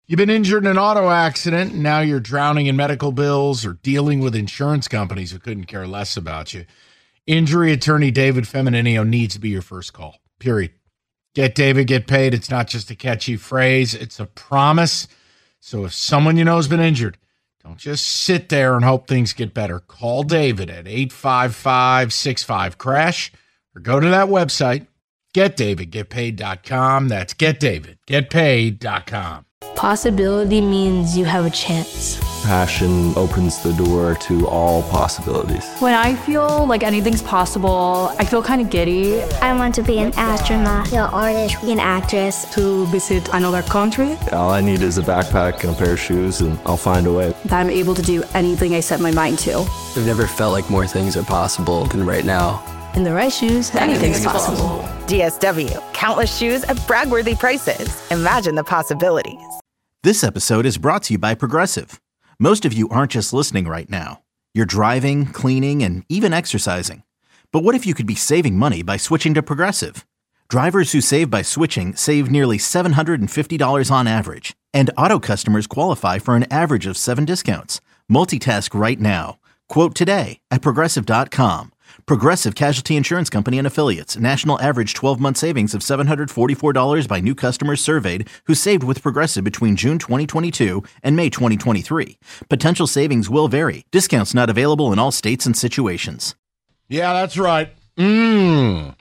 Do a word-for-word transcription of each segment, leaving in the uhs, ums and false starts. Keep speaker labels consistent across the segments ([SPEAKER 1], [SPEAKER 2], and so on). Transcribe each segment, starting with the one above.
[SPEAKER 1] You've been injured in an auto accident, and now you're drowning in medical bills or dealing with insurance companies who couldn't care less about you. Injury attorney David Femininio needs to be your first call, period. Get David, get paid. It's not just a catchy phrase. It's a promise. So if someone you know has been injured, don't just sit there and hope things get better. Call David at eight five five, six five, crash or go to that website, get david get paid dot com. That's get david get paid dot com.
[SPEAKER 2] Possibility means you have a chance.
[SPEAKER 3] Passion opens the door to all possibilities.
[SPEAKER 4] When I feel like anything's possible, I feel kind of giddy.
[SPEAKER 5] I want to be an astronaut, an artist, an actress.
[SPEAKER 6] To visit another country.
[SPEAKER 3] All I need is a backpack and a pair of shoes, and I'll find a way.
[SPEAKER 6] That I'm able to do anything I set my mind to.
[SPEAKER 7] I've never felt like more things are possible than right now.
[SPEAKER 6] In the right shoes, anything's, anything's possible.
[SPEAKER 8] possible. D S W, countless shoes at brag-worthy prices. Imagine the possibilities.
[SPEAKER 9] This episode is brought to you by Progressive. Most of you aren't just listening right now. You're driving, cleaning, and even exercising. But what if you could be saving money by switching to Progressive? Drivers who save by switching save nearly seven hundred fifty dollars on average. And auto customers qualify for an average of seven discounts. Multitask right now. Quote today at Progressive dot com. Progressive Casualty Insurance Company and Affiliates. National average twelve-month savings of seven hundred forty-four dollars by new customers surveyed who saved with Progressive between June twenty twenty-two and May twenty twenty-three. Potential savings will vary. Discounts not available in all states and situations.
[SPEAKER 1] Yeah, that's right. Mmm.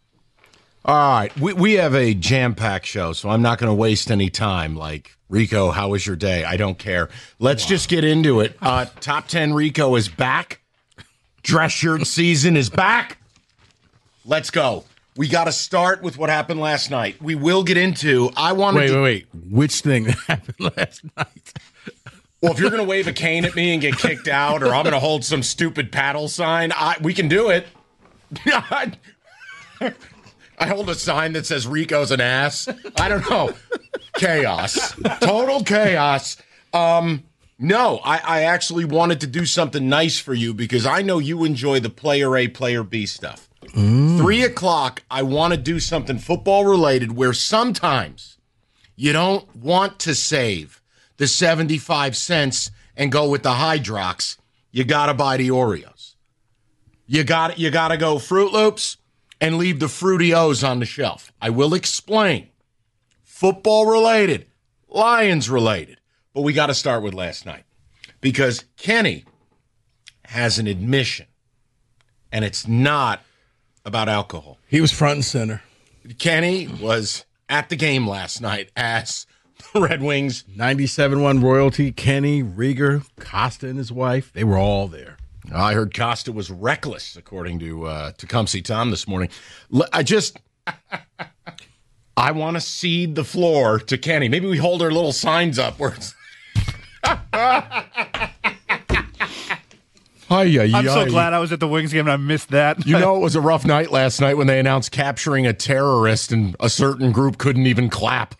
[SPEAKER 1] All right. We, we have a jam-packed show, so I'm not going to waste any time. Like, Rico, how was your day? I don't care. Let's wow. just get into it. Uh, Top ten Rico is back. Dress shirt season is back. Let's go. We got to start with what happened last night. We will get into. I want to.
[SPEAKER 10] Wait, wait, wait. Which thing that happened last night?
[SPEAKER 1] Well, if you're going to wave a cane at me and get kicked out, or I'm going to hold some stupid paddle sign, I, we can do it. I hold a sign that says Rico's an ass. I don't know. Chaos. Total chaos. Um. No, I, I actually wanted to do something nice for you because I know you enjoy the player A, player B stuff. Mm. Three o'clock, I want to do something football related where sometimes you don't want to save the seventy-five cents and go with the Hydrox. You got to buy the Oreos. You got you got to go Fruit Loops and leave the Fruity O's on the shelf. I will explain. Football related, Lions related. But we got to start with last night because Kenny has an admission, and it's not about alcohol.
[SPEAKER 10] He was front and center.
[SPEAKER 1] Kenny was at the game last night as the Red Wings.
[SPEAKER 10] ninety-seven one royalty, Kenny, Rieger, Costa and his wife, they were all there.
[SPEAKER 1] I heard Costa was reckless, according to uh, Tecumseh Tom this morning. I just... I want to cede the floor to Kenny. Maybe we hold our little signs up where it's...
[SPEAKER 11] Hi, yeah, I'm so glad I was at the Wings game and I missed that.
[SPEAKER 1] You know, it was a rough night last night when they announced capturing a terrorist and a certain group couldn't even clap.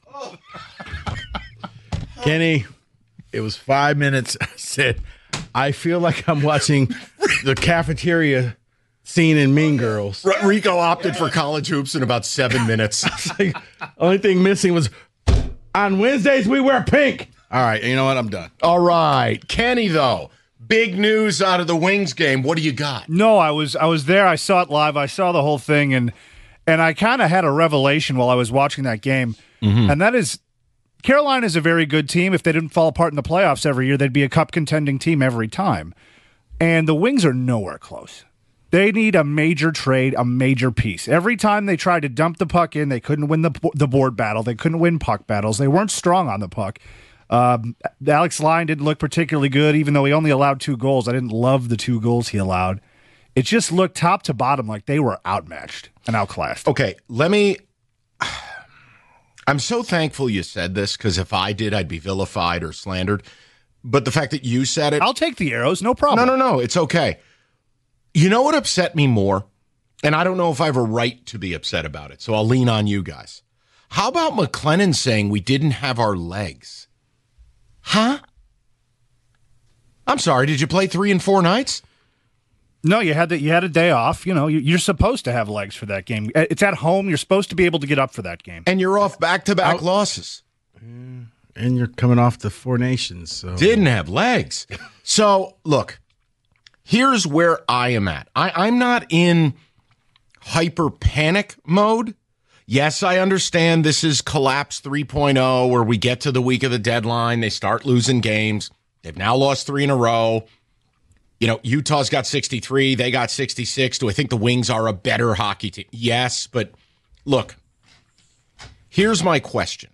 [SPEAKER 10] Kenny, it was five minutes. I said, I feel like I'm watching the cafeteria scene in Mean Girls.
[SPEAKER 1] Rico opted for college hoops in about seven minutes.
[SPEAKER 10] Like, only thing missing was on Wednesdays we wear pink. All right, you know what? I'm done.
[SPEAKER 1] All right. Kenny, though, big news out of the Wings game. What do you got?
[SPEAKER 11] No, I was I was there. I saw it live. I saw the whole thing, and and I kind of had a revelation while I was watching that game, mm-hmm. and that is Carolina is a very good team. If they didn't fall apart in the playoffs every year, they'd be a cup contending team every time. And the Wings are nowhere close. They need a major trade, a major piece. Every time they tried to dump the puck in, they couldn't win the the board battle. They couldn't win puck battles. They weren't strong on the puck. Um, Alex Lyon didn't look particularly good, even though he only allowed two goals. I didn't love the two goals he allowed. It just looked top to bottom like they were outmatched and outclassed.
[SPEAKER 1] Okay, let me... I'm so thankful you said this, because if I did, I'd be vilified or slandered. But the fact that you said it...
[SPEAKER 11] I'll take the arrows, no problem.
[SPEAKER 1] No, no, no, it's okay. You know what upset me more? And I don't know if I have a right to be upset about it, so I'll lean on you guys. How about McLennan saying we didn't have our legs? Huh? I'm sorry, did you play three and four nights?
[SPEAKER 11] No, you had the, you had a day off. You know, you're supposed to have legs for that game. It's at home. You're supposed to be able to get up for that game.
[SPEAKER 1] And you're off back-to-back I'll, losses.
[SPEAKER 10] And you're coming off the Four Nations. So.
[SPEAKER 1] Didn't have legs. So, look, here's where I am at. I, I'm not in hyper panic mode. Yes, I understand this is collapse three point oh, where we get to the week of the deadline. They start losing games. They've now lost three in a row. You know, Utah's got sixty-three. They got sixty-six. Do I think the Wings are a better hockey team? Yes, but look, here's my question.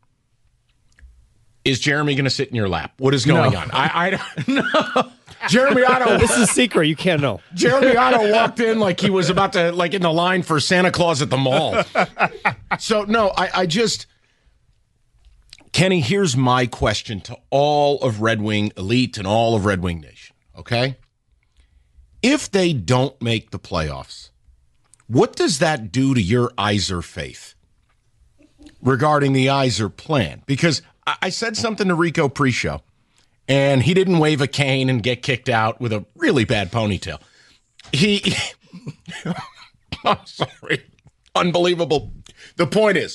[SPEAKER 1] Is Jeremy going to sit in your lap? What is going
[SPEAKER 12] no.
[SPEAKER 1] on? I, I no. Jeremy Otto.
[SPEAKER 12] This is a secret. You can't know.
[SPEAKER 1] Jeremy Otto walked in like he was about to, like in the line for Santa Claus at the mall. So, no, I, I just, Kenny, here's my question to all of Red Wing Elite and all of Red Wing Nation, okay? If they don't make the playoffs, what does that do to your Yzer faith regarding the Yzer plan? Because I said something to Rico pre-show, and he didn't wave a cane and get kicked out with a really bad ponytail. He, I'm sorry, unbelievable. The point is,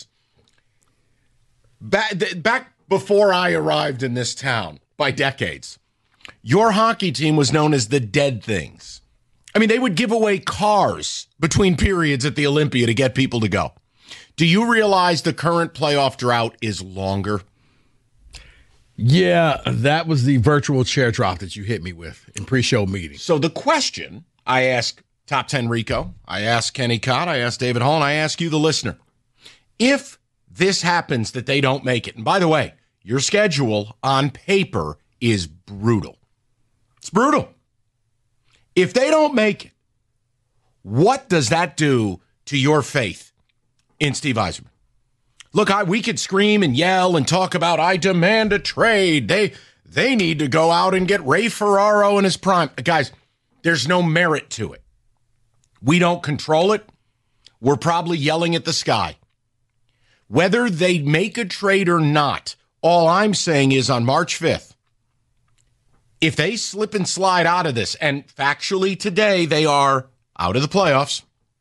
[SPEAKER 1] back, back before I arrived in this town by decades, your hockey team was known as the Dead Things. I mean, they would give away cars between periods at the Olympia to get people to go. Do you realize the current playoff drought is longer?
[SPEAKER 10] Yeah, that was the virtual chair drop that you hit me with in pre-show meetings.
[SPEAKER 1] So the question I asked Top ten Rico, I asked Kenny Cott, I asked David Hall, and I ask you, the listener, if this happens that they don't make it, and by the way, your schedule on paper is brutal. It's brutal. If they don't make it, what does that do to your faith in Steve Yzerman? Look, I, we could scream and yell and talk about, I demand a trade. They they need to go out and get Ray Ferraro in his prime. Guys, there's no merit to it. We don't control it. We're probably yelling at the sky. Whether they make a trade or not, all I'm saying is on March fifth, if they slip and slide out of this, and factually today they are out of the playoffs,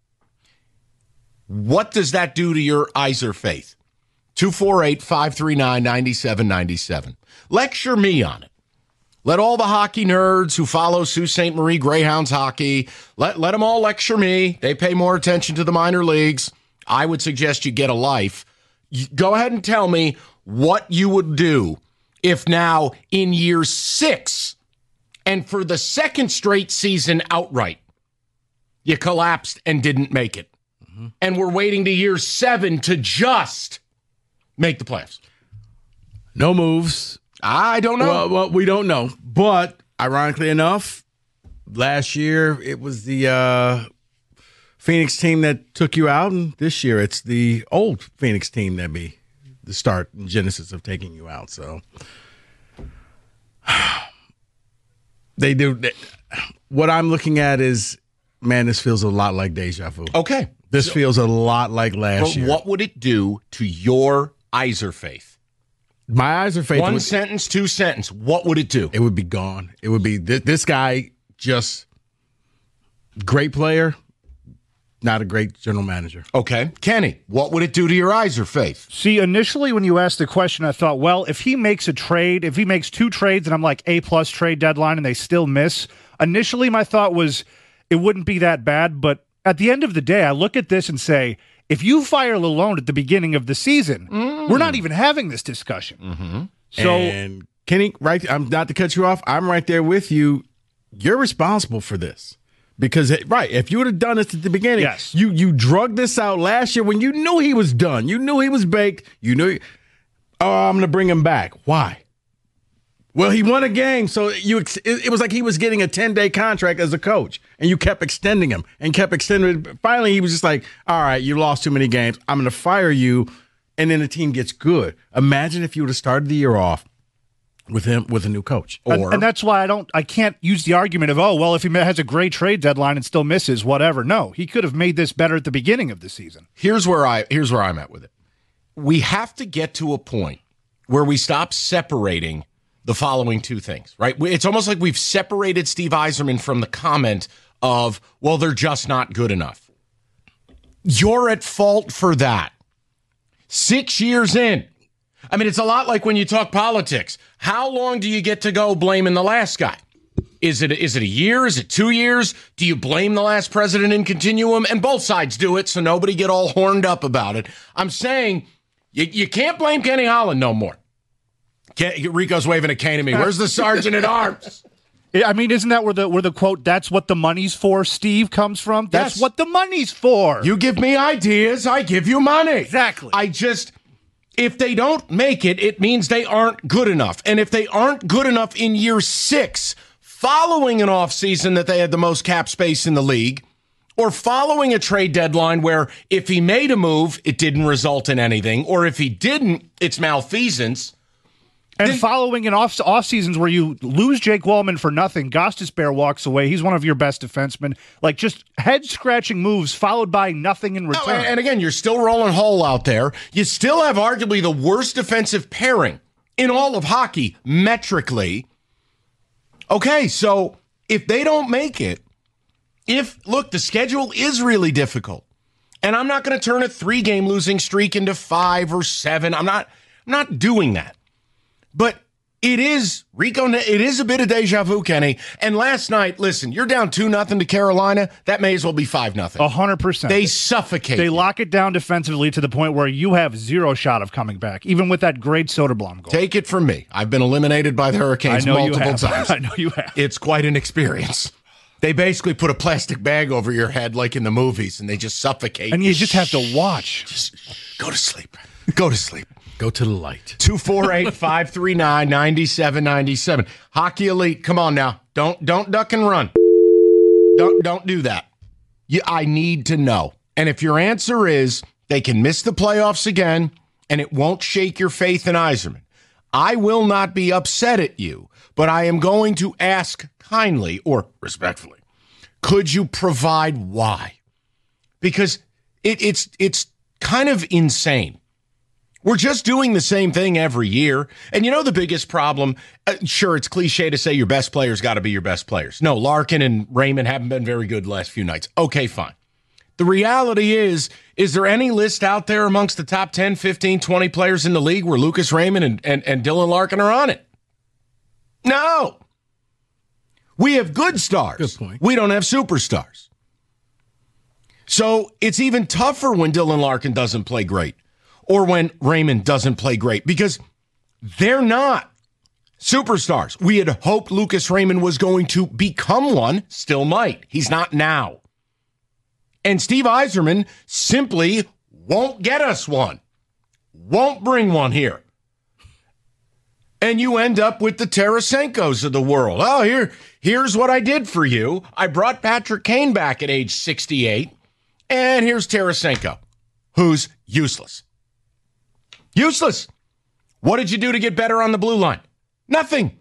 [SPEAKER 1] what does that do to your Yzer faith? two four eight, five three nine, nine seven nine seven. Lecture me on it. Let all the hockey nerds who follow Sault Ste. Marie Greyhounds hockey, let, let them all lecture me. They pay more attention to the minor leagues. I would suggest you get a life. You, go ahead and tell me what you would do if now in year six and for the second straight season outright, you collapsed and didn't make it. Mm-hmm. And we're waiting to year seven to just make the playoffs.
[SPEAKER 10] No moves.
[SPEAKER 1] I don't know.
[SPEAKER 10] Well, well, we don't know. But ironically enough, last year it was the uh, Phoenix team that took you out, and this year it's the old Phoenix team that be the start and genesis of taking you out. So they do. They, what I'm looking at is, man, this feels a lot like deja vu.
[SPEAKER 1] Okay.
[SPEAKER 10] This so, feels a lot like last
[SPEAKER 1] but
[SPEAKER 10] year.
[SPEAKER 1] What would it do to your Yzer faith?
[SPEAKER 10] My Yzer faith.
[SPEAKER 1] One
[SPEAKER 10] would,
[SPEAKER 1] sentence, two sentence. What would it do?
[SPEAKER 10] It would be gone. It would be th- this guy, just great player, not a great general manager.
[SPEAKER 1] Okay. Kenny, what would it do to your Yzer faith?
[SPEAKER 11] See, initially when you asked the question, I thought, well, if he makes a trade, if he makes two trades and I'm like A-plus trade deadline and they still miss, initially my thought was it wouldn't be that bad. But at the end of the day, I look at this and say, if you fire Lalonde at the beginning of the season, mm. we're not even having this discussion.
[SPEAKER 10] Mm-hmm.
[SPEAKER 11] So,
[SPEAKER 10] and Kenny, right? I'm not to cut you off. I'm right there with you. You're responsible for this because, right? If you would have done this at the beginning,
[SPEAKER 11] yes.
[SPEAKER 10] you you drug this out last year when you knew he was done. You knew he was baked. You knew, oh, I'm going to bring him back. Why? Well, he won a game, so you it, it was like he was getting a ten-day contract as a coach, and you kept extending him and kept extending it. Finally, he was just like, all right, you lost too many games. I'm going to fire you, and then the team gets good. Imagine if you would have started the year off with him with a new coach.
[SPEAKER 11] Or, and, and that's why I don't, I can't use the argument of, oh, well, if he has a great trade deadline and still misses, whatever. No, he could have made this better at the beginning of the season.
[SPEAKER 1] Here's where I here's where I'm at with it. We have to get to a point where we stop separating the following two things, right? It's almost like we've separated Steve Yzerman from the comment of, well, they're just not good enough. You're at fault for that. Six years in, I mean, it's a lot like when you talk politics. How long do you get to go blaming the last guy? Is it is it a year? Is it two years? Do you blame the last president in continuum? And both sides do it, so nobody get all horned up about it. I'm saying you, you can't blame Kenny Holland no more. Can't, Rico's waving a cane at me. Where's the sergeant at arms?
[SPEAKER 11] I mean, isn't that where the where the quote, that's what the money's for, Steve, comes from? That's
[SPEAKER 1] yes.
[SPEAKER 11] what the money's for.
[SPEAKER 1] You give me ideas, I give you money.
[SPEAKER 11] Exactly.
[SPEAKER 1] I just... If they don't make it, it means they aren't good enough. And if they aren't good enough in year six, following an offseason that they had the most cap space in the league, or following a trade deadline where if he made a move, it didn't result in anything, or if he didn't, it's malfeasance.
[SPEAKER 11] And
[SPEAKER 1] then,
[SPEAKER 11] following an off off seasons where you lose Jake Wellman for nothing, Gostisbehere walks away. He's one of your best defensemen. Like just head scratching moves followed by nothing in return.
[SPEAKER 1] Oh, and again, you're still rolling Hull out there. You still have arguably the worst defensive pairing in all of hockey metrically. Okay, so if they don't make it, if look, the schedule is really difficult, and I'm not going to turn a three game losing streak into five or seven. I'm not. I'm not doing that. But it is, Rico, it is a bit of deja vu, Kenny. And last night, listen, you're down two nothing to Carolina. That may as well be five nothing.
[SPEAKER 11] A hundred percent.
[SPEAKER 1] They suffocate.
[SPEAKER 11] They
[SPEAKER 1] you.
[SPEAKER 11] lock it down defensively to the point where you have zero shot of coming back, even with that great Soderblom goal.
[SPEAKER 1] Take it from me. I've been eliminated by the Hurricanes multiple times.
[SPEAKER 11] I know you have.
[SPEAKER 1] It's quite an experience. They basically put a plastic bag over your head like in the movies, and they just suffocate.
[SPEAKER 11] And you just have to watch.
[SPEAKER 1] Just go to sleep. Go to sleep.
[SPEAKER 10] Go to the light.
[SPEAKER 1] two four eight, five three nine, nine seven nine seven. Hockey Elite, come on now. Don't don't duck and run. Don't don't do that. You, I need to know. And if your answer is they can miss the playoffs again and it won't shake your faith in Yzerman, I will not be upset at you, but I am going to ask kindly or respectfully, could you provide why? Because it, it's it's kind of insane. We're just doing the same thing every year. And you know the biggest problem? Uh, sure, it's cliche to say your best players got to be your best players. No, Larkin and Raymond haven't been very good the last few nights. Okay, fine. The reality is, is there any list out there amongst the top ten, fifteen, twenty players in the league where Lucas Raymond and, and, and Dylan Larkin are on it? No. We have good stars.
[SPEAKER 10] Good point.
[SPEAKER 1] We don't have superstars. So it's even tougher when Dylan Larkin doesn't play great. Or when Raymond doesn't play great, because they're not superstars. We had hoped Lucas Raymond was going to become one, still might. He's not now. And Steve Yzerman simply won't get us one, won't bring one here. And you end up with the Tarasenkos of the world. Oh, here, here's what I did for you. I brought Patrick Kane back at age sixty-eight, and here's Tarasenko, who's useless. Useless. What did you do to get better on the blue line? Nothing.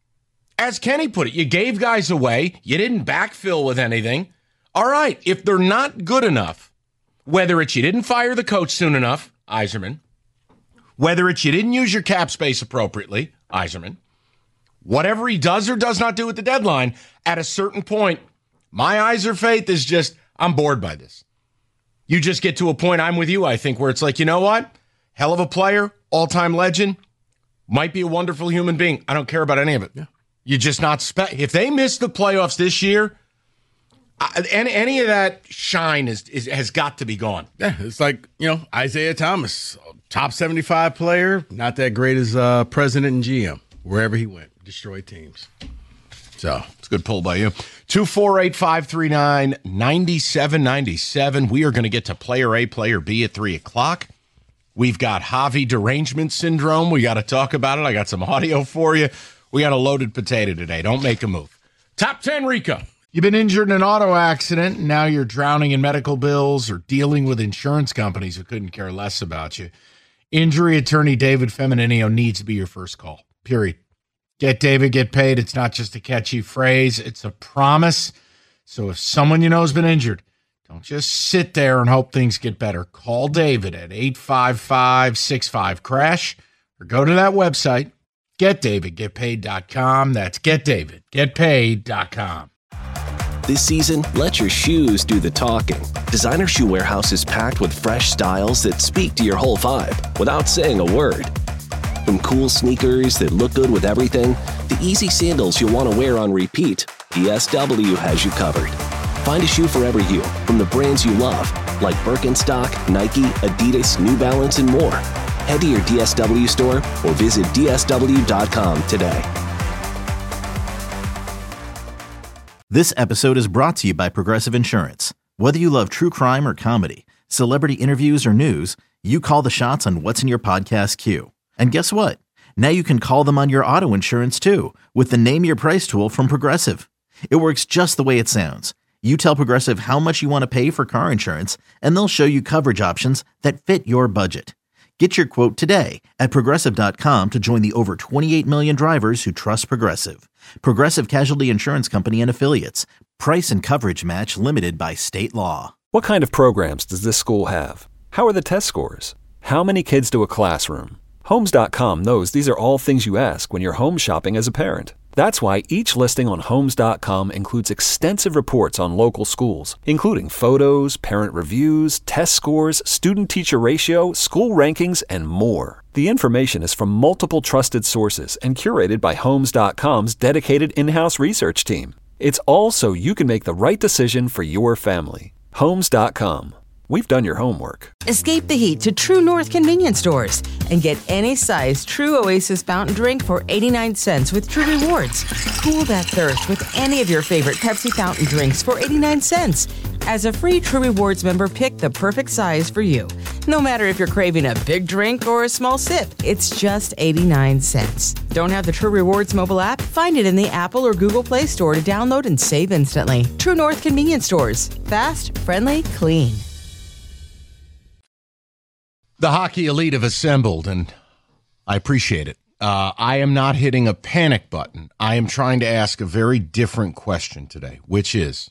[SPEAKER 1] As Kenny put it, you gave guys away. You didn't backfill with anything. All right, if they're not good enough, whether it's you didn't fire the coach soon enough, Yzerman, whether it's you didn't use your cap space appropriately, Yzerman, whatever he does or does not do at the deadline, at a certain point, my Yzer faith is just, I'm bored by this. You just get to a point, I'm with you, I think, where it's like, you know what? Hell of a player, all-time legend, might be a wonderful human being. I don't care about any of it.
[SPEAKER 10] Yeah.
[SPEAKER 1] You're just not spe- if they miss the playoffs this year, I, any, any of that shine is, is has got to be gone.
[SPEAKER 10] Yeah, it's like, you know, Isaiah Thomas, top seventy-five player, not that great as uh, president and G M. Wherever he went, destroyed teams. So
[SPEAKER 1] it's a good pull by you. two four eight, five three nine, nine seven nine seven. We are going to get to player A, player B at three o'clock. We've got Javi derangement syndrome. We got to talk about it. I got some audio for you. We got a loaded potato today. Don't make a move. Top ten, Rico. You've been injured in an auto accident, and now you're drowning in medical bills or dealing with insurance companies who couldn't care less about you. Injury attorney David Femininio needs to be your first call, period. Get David, get paid. It's not just a catchy phrase. It's a promise. So if someone you know has been injured, don't just sit there and hope things get better. Call David at eight five five, six five, crash or go to that website, get david get paid dot com. That's get david get paid dot com.
[SPEAKER 12] This season, let your shoes do the talking. Designer Shoe Warehouse is packed with fresh styles that speak to your whole vibe without saying a word. From cool sneakers that look good with everything, to easy sandals you'll want to wear on repeat, D S W has you covered. Find a shoe for every you, from the brands you love, like Birkenstock, Nike, Adidas, New Balance, and more. Head to your D S W store or visit D S W dot com today.
[SPEAKER 9] This episode is brought to you by Progressive Insurance. Whether you love true crime or comedy, celebrity interviews or news, you call the shots on what's in your podcast queue. And guess what? Now you can call them on your auto insurance too with the Name Your Price tool from Progressive. It works just the way it sounds. You tell Progressive how much you want to pay for car insurance, and they'll show you coverage options that fit your budget. Get your quote today at Progressive dot com to join the over twenty-eight million drivers who trust Progressive. Progressive Casualty Insurance Company and Affiliates. Price and coverage match limited by state law.
[SPEAKER 13] What kind of programs does this school have? How are the test scores? How many kids do a classroom? Homes dot com knows these are all things you ask when you're home shopping as a parent. That's why each listing on Homes dot com includes extensive reports on local schools, including photos, parent reviews, test scores, student-teacher ratio, school rankings, and more. The information is from multiple trusted sources and curated by Homes dot com's dedicated in-house research team. It's all so you can make the right decision for your family. Homes dot com. We've done your homework.
[SPEAKER 14] Escape the heat to True North convenience stores and get any size True Oasis fountain drink for eighty-nine cents with True Rewards. Cool that thirst with any of your favorite Pepsi fountain drinks for eighty-nine cents. As a free True Rewards member, pick the perfect size for you. No matter if you're craving a big drink or a small sip, it's just eighty-nine cents. Don't have the True Rewards mobile app? Find it in the Apple or Google Play Store to download and save instantly. True North convenience stores. Fast, friendly, clean.
[SPEAKER 1] The Hockey Elite have assembled, and I appreciate it. Uh, I am not hitting a panic button. I am trying to ask a very different question today, which is,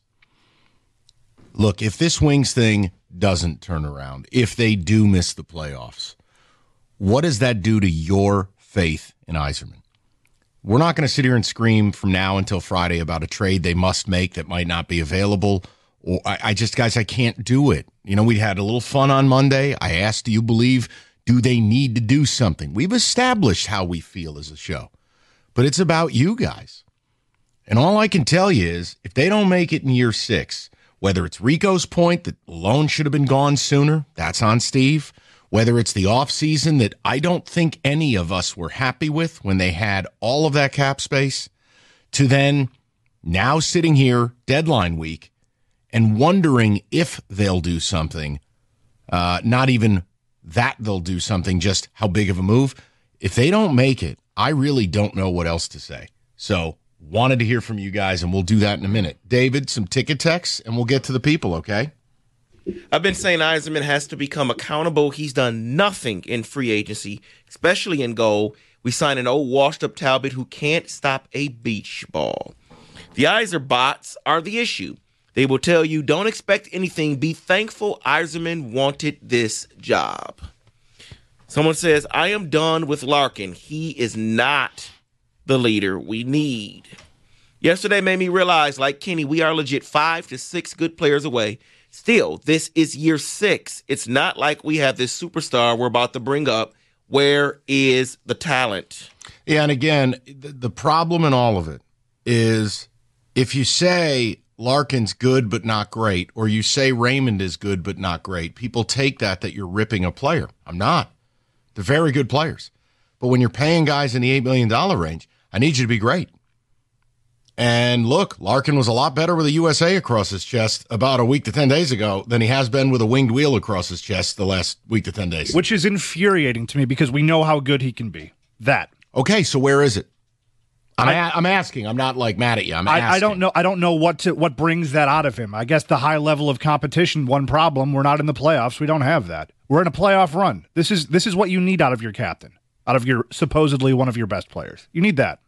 [SPEAKER 1] look, if this Wings thing doesn't turn around, if they do miss the playoffs, what does that do to your faith in Yzerman? We're not going to sit here and scream from now until Friday about a trade they must make that might not be available. Or I, I just, guys, I can't do it. You know, we had a little fun on Monday. I asked, do you believe, do they need to do something? We've established how we feel as a show, but it's about you guys. And all I can tell you is if they don't make it in year six, whether it's Rico's point that the loan should have been gone sooner, that's on Steve. Whether it's the offseason that I don't think any of us were happy with when they had all of that cap space, to then now sitting here deadline week and wondering if they'll do something, uh, not even that they'll do something, just how big of a move. If they don't make it, I really don't know what else to say. So wanted to hear from you guys, and we'll do that in a minute. David, some ticket texts, and we'll get to the people, okay?
[SPEAKER 15] I've been saying Yzerman has to become accountable. He's done nothing in free agency, especially in goal. We signed an old washed-up Talbot who can't stop a beach ball. The Yzer bots are the issue. They will tell you, don't expect anything. Be thankful Yzerman wanted this job. Someone says, I am done with Larkin. He is not the leader we need. Yesterday made me realize, like Kenny, we are legit five to six good players away. Still, this is year six. It's not like we have this superstar we're about to bring up. Where is the talent?
[SPEAKER 1] Yeah, and again, the, the problem in all of it is if you say Larkin's good but not great, or you say Raymond is good but not great, people take that that you're ripping a player. I'm not. They're very good players. But when you're paying guys in the eight million dollars range, I need you to be great. And look, Larkin was a lot better with a U S A across his chest about a week to ten days ago than he has been with a winged wheel across his chest the last week to ten days.
[SPEAKER 11] Which is infuriating to me because we know how good he can be. That.
[SPEAKER 1] Okay, so where is it? I'm, I, a- I'm asking. I'm not like mad at you. I'm asking.
[SPEAKER 11] I, I don't know. I don't know what to, what brings that out of him. I guess the high level of competition. One problem: we're not in the playoffs. We don't have that. We're in a playoff run. This is this is what you need out of your captain, out of your supposedly one of your best players. You need that.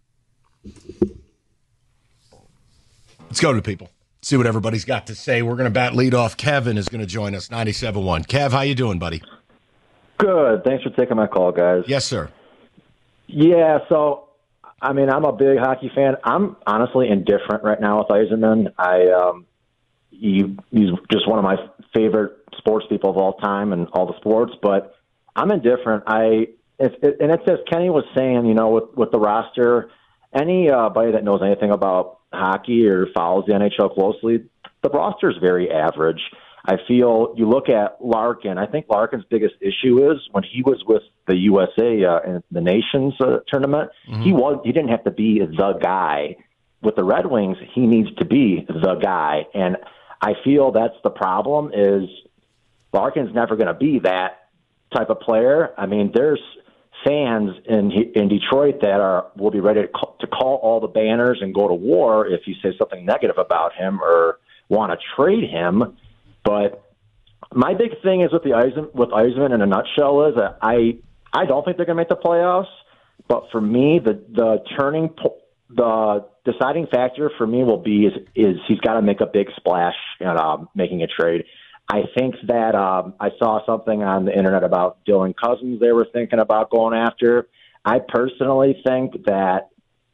[SPEAKER 1] Let's go to the people. See what everybody's got to say. We're going to bat lead off. Kevin is going to join us. ninety-seven point one. Kev, how you doing, buddy?
[SPEAKER 16] Good. Thanks for taking my call, guys.
[SPEAKER 1] Yes, sir.
[SPEAKER 16] Yeah. So. I mean, I'm a big hockey fan. I'm honestly indifferent right now with Yzerman. I, um, he, he's just one of my favorite sports people of all time and all the sports, but I'm indifferent. I it's, it, and it's as Kenny was saying, you know, with, with the roster, anybody that knows anything about hockey or follows the N H L closely, the roster is very average. I feel you look at Larkin. I think Larkin's biggest issue is when he was with the U S A uh, in the Nations uh, tournament, mm-hmm. he was he didn't have to be the guy. With the Red Wings, he needs to be the guy, and I feel that's the problem. Is Larkin's never going to be that type of player. I mean, there's fans in in Detroit that are will be ready to call, to call all the banners and go to war if you say something negative about him or want to trade him. But my big thing is with the Yzerman, with Yzerman in a nutshell is that I I don't think they're going to make the playoffs. But for me, the the turning po- the deciding factor for me will be is is he's got to make a big splash in uh, making a trade. I think that um, I saw something on the internet about Dylan Cousins they were thinking about going after. I personally think that,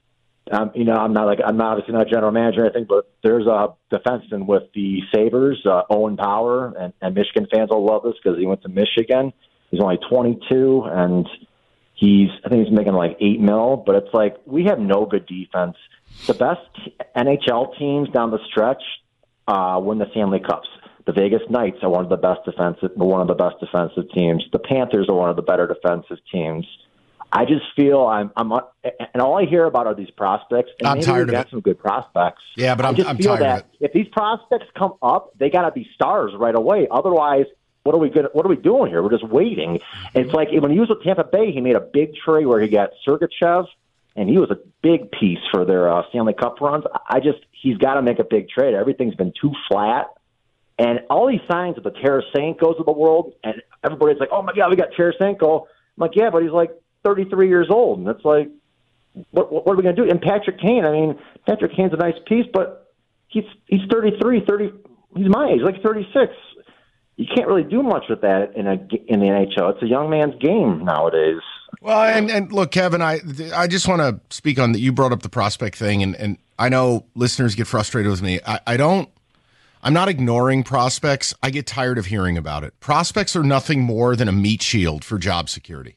[SPEAKER 16] um, you know, I'm not like I'm not obviously not a general manager or anything, but there's a defenseman with the Sabres, uh, Owen Power, and, and Michigan fans will love this because he went to Michigan. He's only twenty-two, and he's I think he's making like eight mil. But it's like we have no good defense. The best N H L teams down the stretch uh, win the Stanley Cups. The Vegas Knights are one of the best defensive, one of the best defensive teams. The Panthers are one of the better defensive teams. I just feel I'm, I'm, and all I hear about are these prospects. And
[SPEAKER 1] I'm
[SPEAKER 16] maybe
[SPEAKER 1] tired
[SPEAKER 16] we
[SPEAKER 1] of
[SPEAKER 16] got
[SPEAKER 1] it.
[SPEAKER 16] some good prospects.
[SPEAKER 1] Yeah, but I'm,
[SPEAKER 16] I just
[SPEAKER 1] I'm
[SPEAKER 16] feel
[SPEAKER 1] tired
[SPEAKER 16] that
[SPEAKER 1] of it.
[SPEAKER 16] if these prospects come up, they got to be stars right away. Otherwise, what are we good? What are we doing here? We're just waiting. And it's like when he was with Tampa Bay, he made a big trade where he got Sergachev, and he was a big piece for their uh, Stanley Cup runs. I just he's got to make a big trade. Everything's been too flat. And all these signs of the Tarasenko's of the world, and everybody's like, oh, my God, we got Tarasenko. I'm like, yeah, but he's like thirty-three years old. And it's like, what, what are we going to do? And Patrick Kane, I mean, Patrick Kane's a nice piece, but he's he's thirty-three, thirty, he's my age, like thirty-six. You can't really do much with that in a in the N H L. It's a young man's game nowadays.
[SPEAKER 1] Well, and, and look, Kevin, I I just want to speak on that. You brought up the prospect thing, and, and I know listeners get frustrated with me. I, I don't. I'm not ignoring prospects. I get tired of hearing about it. Prospects are nothing more than a meat shield for job security.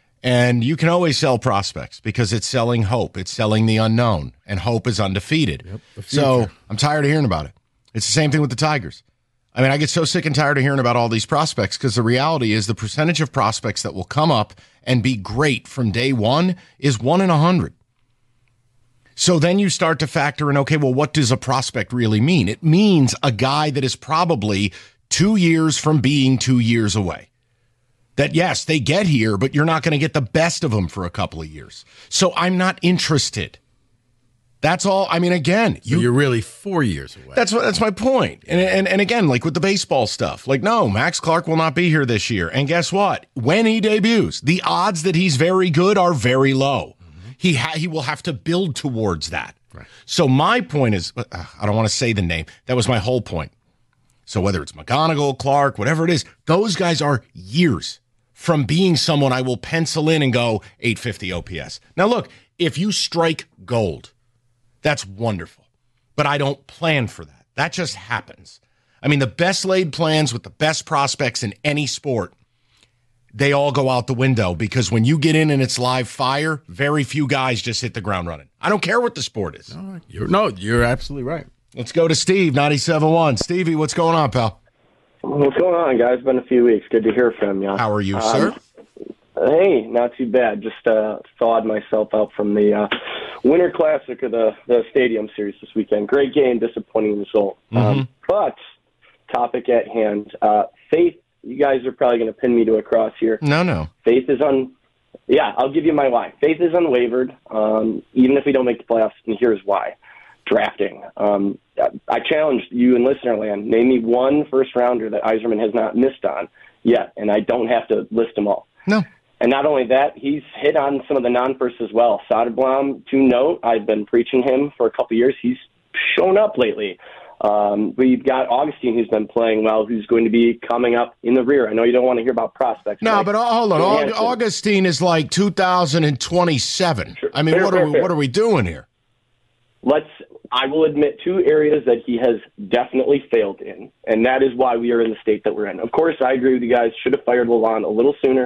[SPEAKER 1] And you can always sell prospects because it's selling hope. It's selling the unknown, and hope is undefeated. Yep, so I'm tired of hearing about it. It's the same thing with the Tigers. I mean, I get so sick and tired of hearing about all these prospects because the reality is the percentage of prospects that will come up and be great from day one is one in a hundred. So then you start to factor in, okay, well, what does a prospect really mean? It means a guy that is probably two years from being two years away. That, yes, they get here, but you're not going to get the best of them for a couple of years. So I'm not interested. That's all. I mean, again,
[SPEAKER 10] you, so you're really four years away.
[SPEAKER 1] That's what. That's my point. And, and and again, like with the baseball stuff, like, no, Max Clark will not be here this year. And guess what? When he debuts, the odds that he's very good are very low. He ha- he will have to build towards that. Right. So my point is, uh, I don't want to say the name. That was my whole point. So whether it's McGonigal, Clark, whatever it is, those guys are years from being someone I will pencil in and go eight fifty O P S. Now, look, if you strike gold, that's wonderful. But I don't plan for that. That just happens. I mean, the best laid plans with the best prospects in any sport, they all go out the window because when you get in and it's live fire, very few guys just hit the ground running. I don't care what the sport is.
[SPEAKER 10] No, you're, no, you're absolutely right.
[SPEAKER 1] Let's go to Steve, ninety-seven point one. Stevie, what's going on, pal?
[SPEAKER 17] What's going on, guys? It's been a few weeks. Good to hear from you.
[SPEAKER 1] How are you,
[SPEAKER 17] um,
[SPEAKER 1] sir?
[SPEAKER 17] Hey, not too bad. Just uh, thawed myself out from the uh, Winter Classic of the, the Stadium Series this weekend. Great game, disappointing result.
[SPEAKER 1] Mm-hmm.
[SPEAKER 17] Um, but topic at hand, uh, faith. You guys are probably going to pin me to a cross here.
[SPEAKER 1] No, no.
[SPEAKER 17] Faith is un. Yeah, I'll give you my why. Faith is unwavered, um, even if we don't make the playoffs, and here's why. Drafting. Um, I challenged you in listener land. Name me one first-rounder that Yzerman has not missed on yet, and I don't have to list them all.
[SPEAKER 1] No.
[SPEAKER 17] And not only that, he's hit on some of the non-firsts as well. Soderblom, to note, I've been preaching him for a couple years. He's shown up lately. Um, we've got Augustine, who's been playing well, who's going to be coming up in the rear. I know you don't want to hear about prospects.
[SPEAKER 1] No,
[SPEAKER 17] like
[SPEAKER 1] but hold on. Aug- Augustine is like two thousand twenty-seven. Sure. I mean, fair, what fair, are we, fair. what are we doing here?
[SPEAKER 17] Let's. I will admit two areas that he has definitely failed in, and that is why we are in the state that we're in. Of course, I agree with you guys. Should have fired Lalonde a little sooner.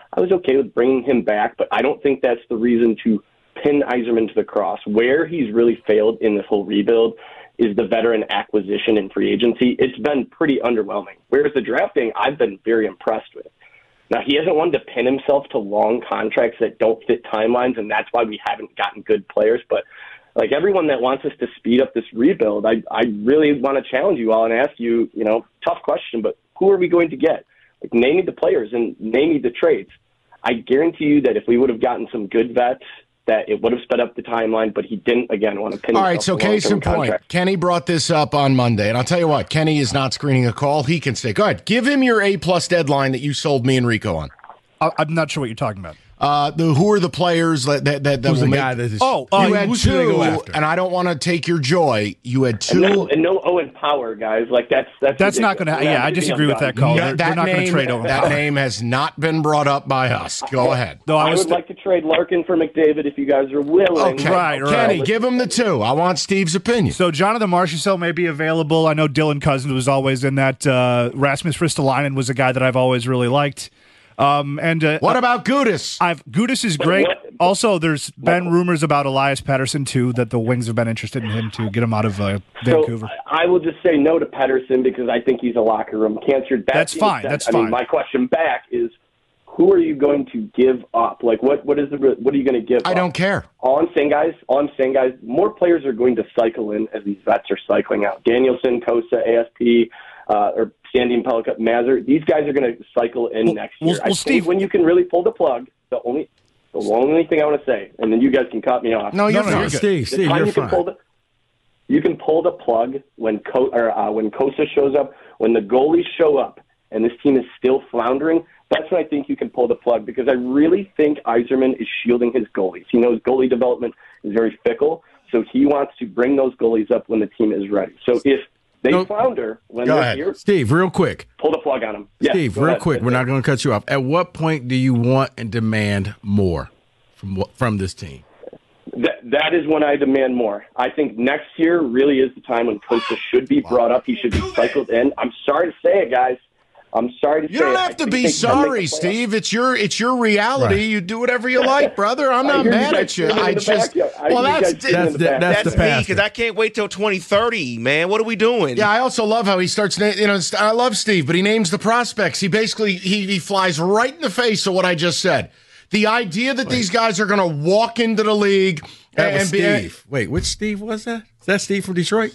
[SPEAKER 17] I was okay with bringing him back, but I don't think that's the reason to pin Yzerman to the cross. Where he's really failed in this whole rebuild is the veteran acquisition and free agency. It's been pretty underwhelming. Whereas the drafting, I've been very impressed with. Now, he hasn't wanted to pin himself to long contracts that don't fit timelines, and that's why we haven't gotten good players. But like everyone that wants us to speed up this rebuild, I, I really want to challenge you all and ask you, you know, tough question, but who are we going to get? Like, name me the players and name me the trades. I guarantee you that if we would have gotten some good vets, that it would have sped up the timeline, but he didn't, again, want to pin
[SPEAKER 1] All
[SPEAKER 17] himself
[SPEAKER 1] right, so
[SPEAKER 17] to
[SPEAKER 1] case in
[SPEAKER 17] long-term
[SPEAKER 1] point,
[SPEAKER 17] contracts.
[SPEAKER 1] Kenny brought this up on Monday, and I'll tell you what, Kenny is not screening a call. He can stay. Go ahead. Give him your A-plus deadline that you sold me and Rico on.
[SPEAKER 11] I- I'm not sure what you're talking about.
[SPEAKER 1] Uh, the who are the players that that that, that
[SPEAKER 10] Who's
[SPEAKER 1] will
[SPEAKER 10] the
[SPEAKER 1] make,
[SPEAKER 10] guy that is-
[SPEAKER 11] Oh,
[SPEAKER 1] you
[SPEAKER 11] uh,
[SPEAKER 1] had
[SPEAKER 10] who's gonna
[SPEAKER 1] two,
[SPEAKER 10] go after?
[SPEAKER 1] and I don't want to take your joy. You had two.
[SPEAKER 17] And no, and no Owen Power, guys. Like, that's that's
[SPEAKER 11] That's not
[SPEAKER 17] ridiculous.
[SPEAKER 11] going to. Yeah, I
[SPEAKER 17] everything
[SPEAKER 11] disagree
[SPEAKER 17] else
[SPEAKER 11] with that
[SPEAKER 17] done.
[SPEAKER 11] call.
[SPEAKER 1] No,
[SPEAKER 11] they're,
[SPEAKER 1] that
[SPEAKER 11] they're not going to
[SPEAKER 1] name,
[SPEAKER 11] trade Owen
[SPEAKER 1] that
[SPEAKER 11] Power.
[SPEAKER 1] name has not been brought up by us. Go ahead.
[SPEAKER 11] No, I
[SPEAKER 17] I
[SPEAKER 11] was.
[SPEAKER 17] would like to trade Larkin for McDavid if you guys are willing.
[SPEAKER 1] Okay,
[SPEAKER 11] Right, right.
[SPEAKER 1] Kenny, give him the two. I want Steve's opinion.
[SPEAKER 11] So Jonathan Marchessault may be available. I know Dylan Cousins was always in that. Uh, Rasmus Ristolainen was a guy that I've always really liked. Um, and uh,
[SPEAKER 1] what about Gudis?
[SPEAKER 11] I've Gudis is great.
[SPEAKER 17] what-
[SPEAKER 11] Also, there's been rumors about Elias Pettersson too, that the Wings have been interested in him to get him out of uh, Vancouver.
[SPEAKER 17] So I will just say no to Pettersson because I think he's a locker room cancer. That
[SPEAKER 11] That's
[SPEAKER 17] being
[SPEAKER 11] fine,
[SPEAKER 17] said,
[SPEAKER 11] that's
[SPEAKER 17] I mean,
[SPEAKER 11] fine.
[SPEAKER 17] my question back is, who are you going to give up? Like, what what is the what are you going to give?
[SPEAKER 1] I
[SPEAKER 17] up?
[SPEAKER 1] don't care.
[SPEAKER 17] All I'm saying, guys, all I'm saying, guys, more players are going to cycle in as these vets are cycling out. Danielson, Kosa, A S P, uh, or Standing Pelican, Mazur. These guys are going to cycle in
[SPEAKER 11] Well,
[SPEAKER 17] next
[SPEAKER 11] well,
[SPEAKER 17] year. I
[SPEAKER 11] well,
[SPEAKER 17] think
[SPEAKER 11] Steve-
[SPEAKER 17] when you can really pull the plug, the only the only thing I want to say, and then you guys can cut me off.
[SPEAKER 1] No, you're
[SPEAKER 10] No, no,
[SPEAKER 1] fine.
[SPEAKER 10] you're Steve,
[SPEAKER 17] The
[SPEAKER 10] Steve,
[SPEAKER 17] time
[SPEAKER 10] you're
[SPEAKER 17] you can
[SPEAKER 10] fine.
[SPEAKER 17] pull the you can pull the plug when Co- or, uh, when Kosa shows up, when the goalies show up, and this team is still floundering. That's when I think you can pull the plug because I really think Yzerman is shielding his goalies. He knows goalie development is very fickle, so he wants to bring those goalies up when the team is ready. So if they
[SPEAKER 10] No.
[SPEAKER 17] flounder when
[SPEAKER 1] Go
[SPEAKER 17] they're
[SPEAKER 1] ahead.
[SPEAKER 17] here,
[SPEAKER 10] Steve, real quick.
[SPEAKER 17] pull the plug on them. Yeah,
[SPEAKER 10] Steve,
[SPEAKER 17] go
[SPEAKER 10] real
[SPEAKER 17] ahead.
[SPEAKER 10] quick. We're not going to cut you off. At what point do you want and demand more from what- from this team?
[SPEAKER 17] That, that is when I demand more. I think next year really is the time when Kosa should be brought up. He should be cycled in. I'm sorry to say it, guys. I'm sorry to
[SPEAKER 1] You
[SPEAKER 17] say
[SPEAKER 1] don't
[SPEAKER 17] it.
[SPEAKER 1] have
[SPEAKER 17] I
[SPEAKER 1] to
[SPEAKER 17] think
[SPEAKER 1] be
[SPEAKER 17] they can make
[SPEAKER 1] sorry,
[SPEAKER 17] the playoffs.
[SPEAKER 1] Steve. It's your it's your reality.
[SPEAKER 10] Right.
[SPEAKER 1] You do whatever you like, brother. I'm
[SPEAKER 17] I
[SPEAKER 1] not
[SPEAKER 17] hear you
[SPEAKER 1] mad
[SPEAKER 17] guys
[SPEAKER 1] at you.
[SPEAKER 17] screaming in
[SPEAKER 1] I
[SPEAKER 17] the
[SPEAKER 1] just
[SPEAKER 17] backyard. I
[SPEAKER 1] well,
[SPEAKER 17] hear you
[SPEAKER 1] that's
[SPEAKER 17] guys screaming in
[SPEAKER 10] that's
[SPEAKER 17] the
[SPEAKER 10] the-
[SPEAKER 17] back.
[SPEAKER 10] that's
[SPEAKER 15] That's
[SPEAKER 10] the
[SPEAKER 15] me
[SPEAKER 10] pastor.
[SPEAKER 15] because I can't wait till twenty thirty, man. What are we doing?
[SPEAKER 1] yeah. I also love how he starts. na- You know, I love Steve, but he names the prospects. He basically he he flies right in the face of what I just said. The idea that these guys are going to walk into the league
[SPEAKER 10] That was
[SPEAKER 1] and be
[SPEAKER 10] Steve. Wait, which Steve was that? Is that Steve from Detroit?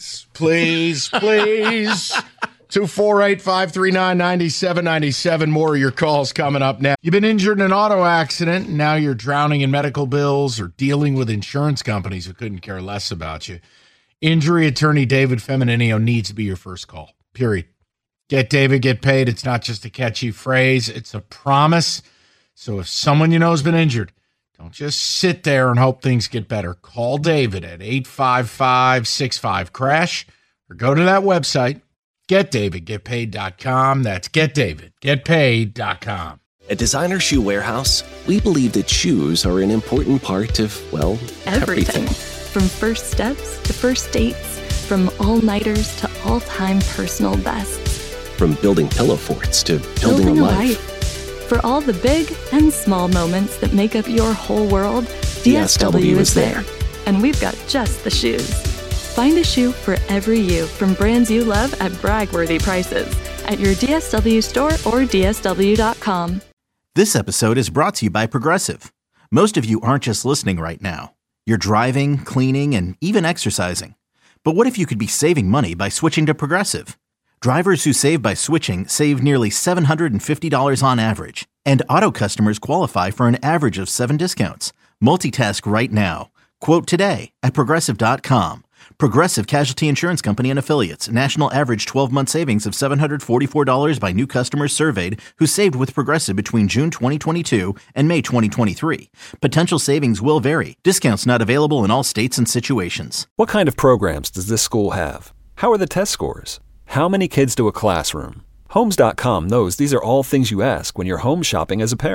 [SPEAKER 1] please, please. two four eight, five three nine, nine seven nine seven. More of your calls coming up now. You've been injured in an auto accident, and now you're drowning in medical bills or dealing with insurance companies who couldn't care less about you. Injury attorney David Femininio needs to be your first call, period. Get David, get paid. It's not just a catchy phrase. It's a promise. So if someone you know has been injured, don't just sit there and hope things get better. Call David at eight five five, six five, crash or go to that website, get david get paid dot com. That's get david get paid dot com.
[SPEAKER 12] At Designer Shoe Warehouse, we believe that shoes are an important part of, well,
[SPEAKER 18] Everything.
[SPEAKER 12] everything.
[SPEAKER 18] From first steps to first dates, from all-nighters to all-time personal bests.
[SPEAKER 12] From building pillow forts to building,
[SPEAKER 18] Building
[SPEAKER 12] a
[SPEAKER 18] a
[SPEAKER 12] life.
[SPEAKER 18] life. For all the big and small moments that make up your whole world, D S W is there. And we've got just the shoes. Find a shoe for every you from brands you love at brag-worthy prices at your D S W store or D S W dot com.
[SPEAKER 9] This episode is brought to you by Progressive. Most of you aren't just listening right now. You're driving, cleaning, and even exercising. But what if you could be saving money by switching to Progressive? Drivers who save by switching save nearly seven hundred fifty dollars on average. And auto customers qualify for an average of seven discounts. Multitask right now. Quote today at Progressive dot com. Progressive Casualty Insurance Company and Affiliates. National average twelve-month savings of seven hundred forty-four dollars by new customers surveyed who saved with Progressive between June twenty twenty-two and May twenty twenty-three. Potential savings will vary. Discounts not available in all states and situations.
[SPEAKER 13] What kind of programs does this school have? How are the test scores? How many kids do a classroom? Homes dot com knows these are all things you ask when you're home shopping as a parent.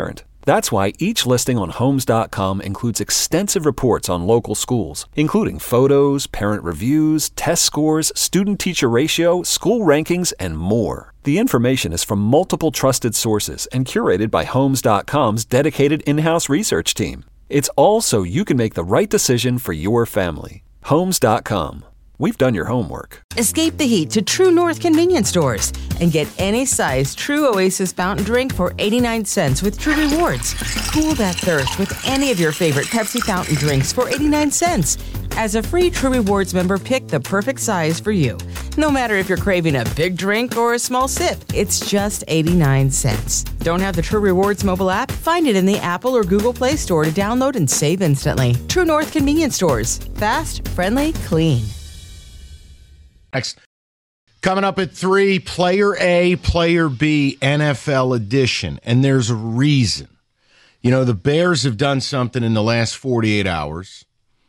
[SPEAKER 13] That's why each listing on Homes dot com includes extensive reports on local schools, including photos, parent reviews, test scores, student-teacher ratio, school rankings, and more. The information is from multiple trusted sources and curated by Homes dot com's dedicated in-house research team. It's all so you can make the right decision for your family. Homes dot com. We've done your homework.
[SPEAKER 14] Escape the heat to True North convenience stores and get any size True Oasis fountain drink for eighty-nine cents with True Rewards. Cool that thirst with any of your favorite Pepsi fountain drinks for eighty-nine cents. As a free True Rewards member, pick the perfect size for you. No matter if you're craving a big drink or a small sip, it's just eighty-nine cents. Don't have the True Rewards mobile app? Find it in the Apple or Google Play Store to download and save instantly. True North convenience stores. Fast, friendly, clean.
[SPEAKER 1] Next. Coming up at three, Player A, Player B, N F L edition. And there's a reason. You know, the Bears have done something in the last forty-eight hours.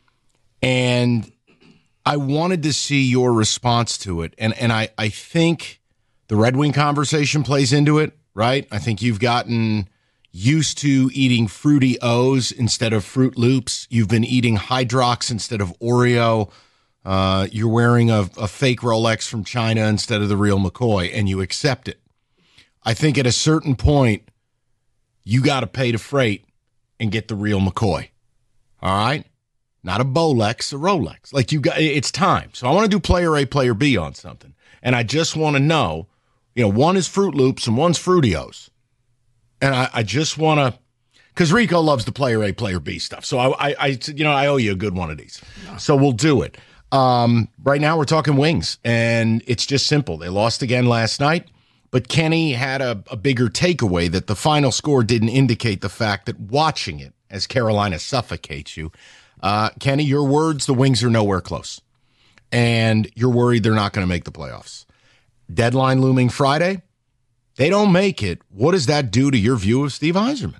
[SPEAKER 1] And I wanted to see your response to it. And and I, I think the Red Wing conversation plays into it, right? I think you've gotten used to eating Fruity O's instead of Fruit Loops. You've been eating Hydrox instead of Oreo. Uh, you're wearing a, a fake Rolex from China instead of the real McCoy, and you accept it. I think at a certain point, you got to pay the freight and get the real McCoy. All right? Not a Bolex, a Rolex. Like you got, it's time. So I want to do player A, player B on something. And I just want to know, you know, one is Fruit Loops and one's Fruitios. And I, I just want to, because Rico loves the player A, player B stuff. So I, I, I, you know, I owe you a good one of these. So we'll do it. Um, right now we're talking Wings, and it's just simple. They lost again last night, but Kenny had a, a bigger takeaway that the final score didn't indicate the fact that watching it as Carolina suffocates you. Uh, Kenny, your words, the Wings are nowhere close, and you're worried they're not going to make the playoffs. Deadline looming Friday. They don't make it. What does that do to your view of Steve Yzerman?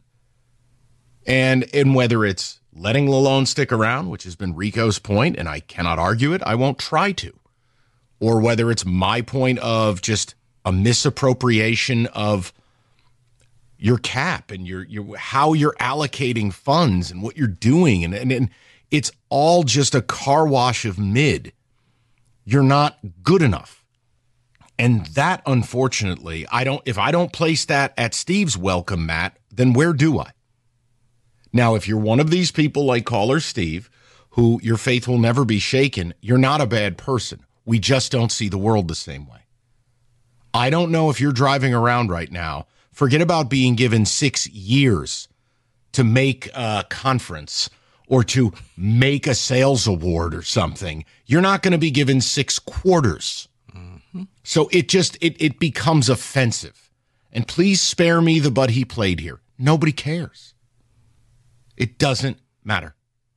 [SPEAKER 1] And, and whether it's letting Lalone stick around, which has been Rico's point, and I cannot argue it, I won't try to. Or whether it's my point of just a misappropriation of your cap and your, your how you're allocating funds and what you're doing. And, and, and it's all just a car wash of mid. You're not good enough. And that, unfortunately, I don't. If I don't place that at Steve's welcome mat, then where do I? Now, if you're one of these people like caller Steve, who your faith will never be shaken, you're not a bad person. We just don't see the world the same way. I don't know if you're driving around right now. Forget about being given six years to make a conference or to make a sales award or something. You're not going to be given six quarters. Mm-hmm. So it just, it, it becomes offensive. And please spare me the but he played here. Nobody cares. It doesn't matter.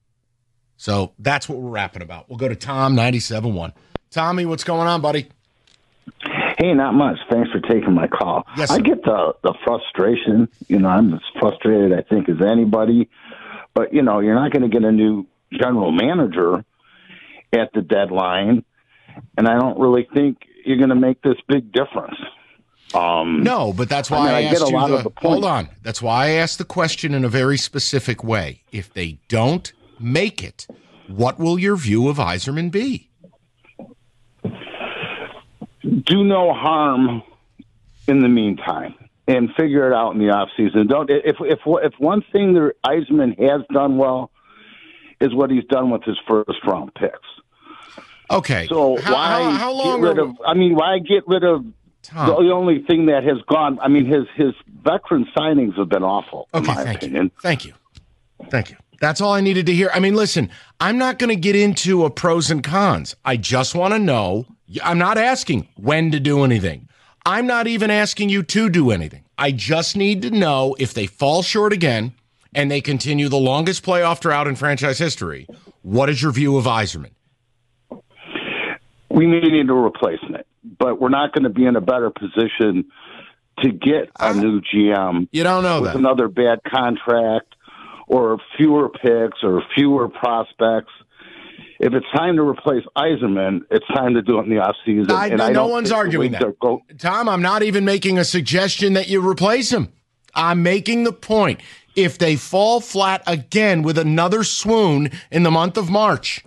[SPEAKER 1] So that's what we're rapping about. We'll go to Tom, ninety-seven point one. Tommy, what's going on, buddy?
[SPEAKER 19] Hey, not much. Thanks for taking my call.
[SPEAKER 1] Yes,
[SPEAKER 19] I get the, the frustration. You know, I'm as frustrated, I think, as anybody. But, you know, you're not going to get a new general manager at the deadline, and I don't really think you're going to make this big difference. Um,
[SPEAKER 1] no, but that's why I, mean, I, I asked get a you lot the, of the hold on. That's why I asked the question in a very specific way. If they don't make it, what will your view of Yzerman be?
[SPEAKER 19] Do no harm in the meantime and figure it out in the offseason. Don't if if if one thing that Yzerman has done well is what he's done with his first round picks.
[SPEAKER 1] Okay.
[SPEAKER 19] So
[SPEAKER 1] how,
[SPEAKER 19] why
[SPEAKER 1] how, how long
[SPEAKER 19] get rid
[SPEAKER 1] are...
[SPEAKER 19] of I mean, why get rid of Tom. The only thing that has gone, I mean, his his veteran signings have been awful,
[SPEAKER 1] okay,
[SPEAKER 19] in my
[SPEAKER 1] thank
[SPEAKER 19] opinion.
[SPEAKER 1] You. Thank you. Thank you. That's all I needed to hear. I mean, listen, I'm not going to get into a pros and cons. I just want to know. I'm not asking when to do anything. I'm not even asking you to do anything. I just need to know if they fall short again and they continue the longest playoff drought in franchise history, what is your view of Yzerman?
[SPEAKER 19] We may need a replacement, but we're not going to be in a better position to get a uh, new G M.
[SPEAKER 1] You don't know
[SPEAKER 19] with
[SPEAKER 1] that.
[SPEAKER 19] Another bad contract or fewer picks or fewer prospects. If it's time to replace Yzerman, it's time to do it in the offseason.
[SPEAKER 1] I,
[SPEAKER 19] and
[SPEAKER 1] no,
[SPEAKER 19] I
[SPEAKER 1] no one's arguing that. Go- Tom, I'm not even making a suggestion that you replace him. I'm making the point. If they fall flat again with another swoon in the month of March,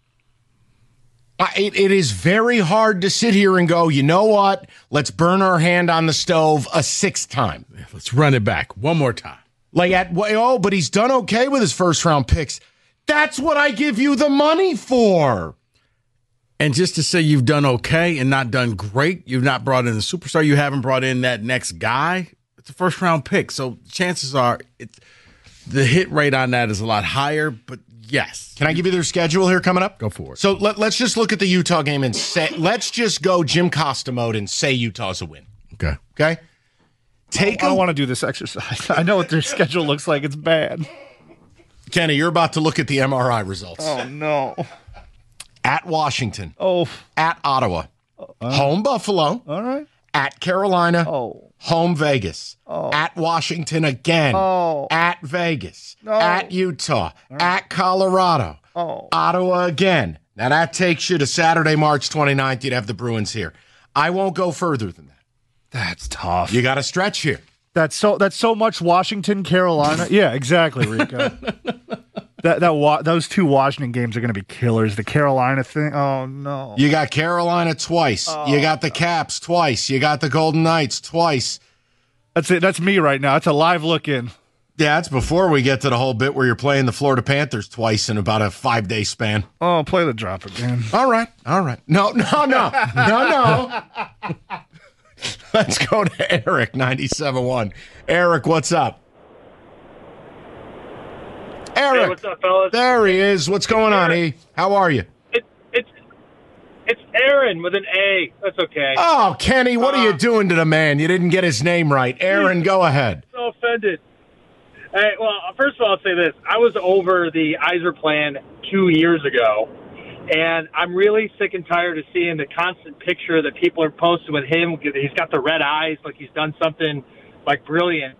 [SPEAKER 1] it, it is very hard to sit here and go, you know what? Let's burn our hand on the stove a sixth time.
[SPEAKER 10] Let's run it back one more time.
[SPEAKER 1] Like at, oh, but he's done okay with his first round picks. That's what I give you the money for.
[SPEAKER 10] And just to say you've done okay and not done great, you've not brought in a superstar, you haven't brought in that next guy, it's a first round pick. So chances are it's, the hit rate on that is a lot higher, but yes.
[SPEAKER 1] Can I give you their schedule here coming up?
[SPEAKER 10] Go for it.
[SPEAKER 1] So let, let's just look at the Utah game and say, let's just go Jim Costa mode and say Utah's a win.
[SPEAKER 10] Okay.
[SPEAKER 1] Okay? Take
[SPEAKER 11] I
[SPEAKER 1] a,
[SPEAKER 11] don't want to do this exercise. I know what their schedule looks like. It's bad.
[SPEAKER 1] Kenny, you're about to look at the M R I results.
[SPEAKER 11] Oh, no.
[SPEAKER 1] At Washington.
[SPEAKER 11] Oh.
[SPEAKER 1] At Ottawa. Uh, home Buffalo.
[SPEAKER 11] All right.
[SPEAKER 1] At Carolina.
[SPEAKER 11] Oh.
[SPEAKER 1] Home Vegas.
[SPEAKER 11] Oh.
[SPEAKER 1] At Washington again.
[SPEAKER 11] Oh.
[SPEAKER 1] At Vegas.
[SPEAKER 11] No.
[SPEAKER 1] At Utah. Right. At Colorado.
[SPEAKER 11] Oh.
[SPEAKER 1] Ottawa again. Now that takes you to Saturday, March twenty-ninth. You'd have the Bruins here. I won't go further than that.
[SPEAKER 11] That's tough.
[SPEAKER 1] You got to stretch here.
[SPEAKER 11] That's so that's so much Washington, Carolina. Yeah, exactly, Rico. that that wa- those two Washington games are going to be killers. The Carolina thing. Oh no.
[SPEAKER 1] You got Carolina twice.
[SPEAKER 11] Oh,
[SPEAKER 1] you got the Caps twice. You got the Golden Knights twice.
[SPEAKER 11] That's it. That's me right now. It's a live look in.
[SPEAKER 1] Yeah, that's before we get to the whole bit where you're playing the Florida Panthers twice in about a five day span.
[SPEAKER 11] Oh, play the drop again.
[SPEAKER 1] All right, all right. No, no, no, no, no. Let's go to Eric, ninety-seven one. Eric, what's up? Eric.
[SPEAKER 20] Hey, what's up, fellas?
[SPEAKER 1] There he is. What's going on, E? How are you?
[SPEAKER 20] It, it's it's Aaron with an A. That's okay.
[SPEAKER 1] Oh, Kenny, what uh, are you doing to the man? You didn't get his name right. Aaron, go ahead.
[SPEAKER 20] So offended. Hey, well, first of all, I'll say this. I was over the Yzer plan two years ago, and I'm really sick and tired of seeing the constant picture that people are posting with him. He's got the red eyes, like he's done something, like, brilliant.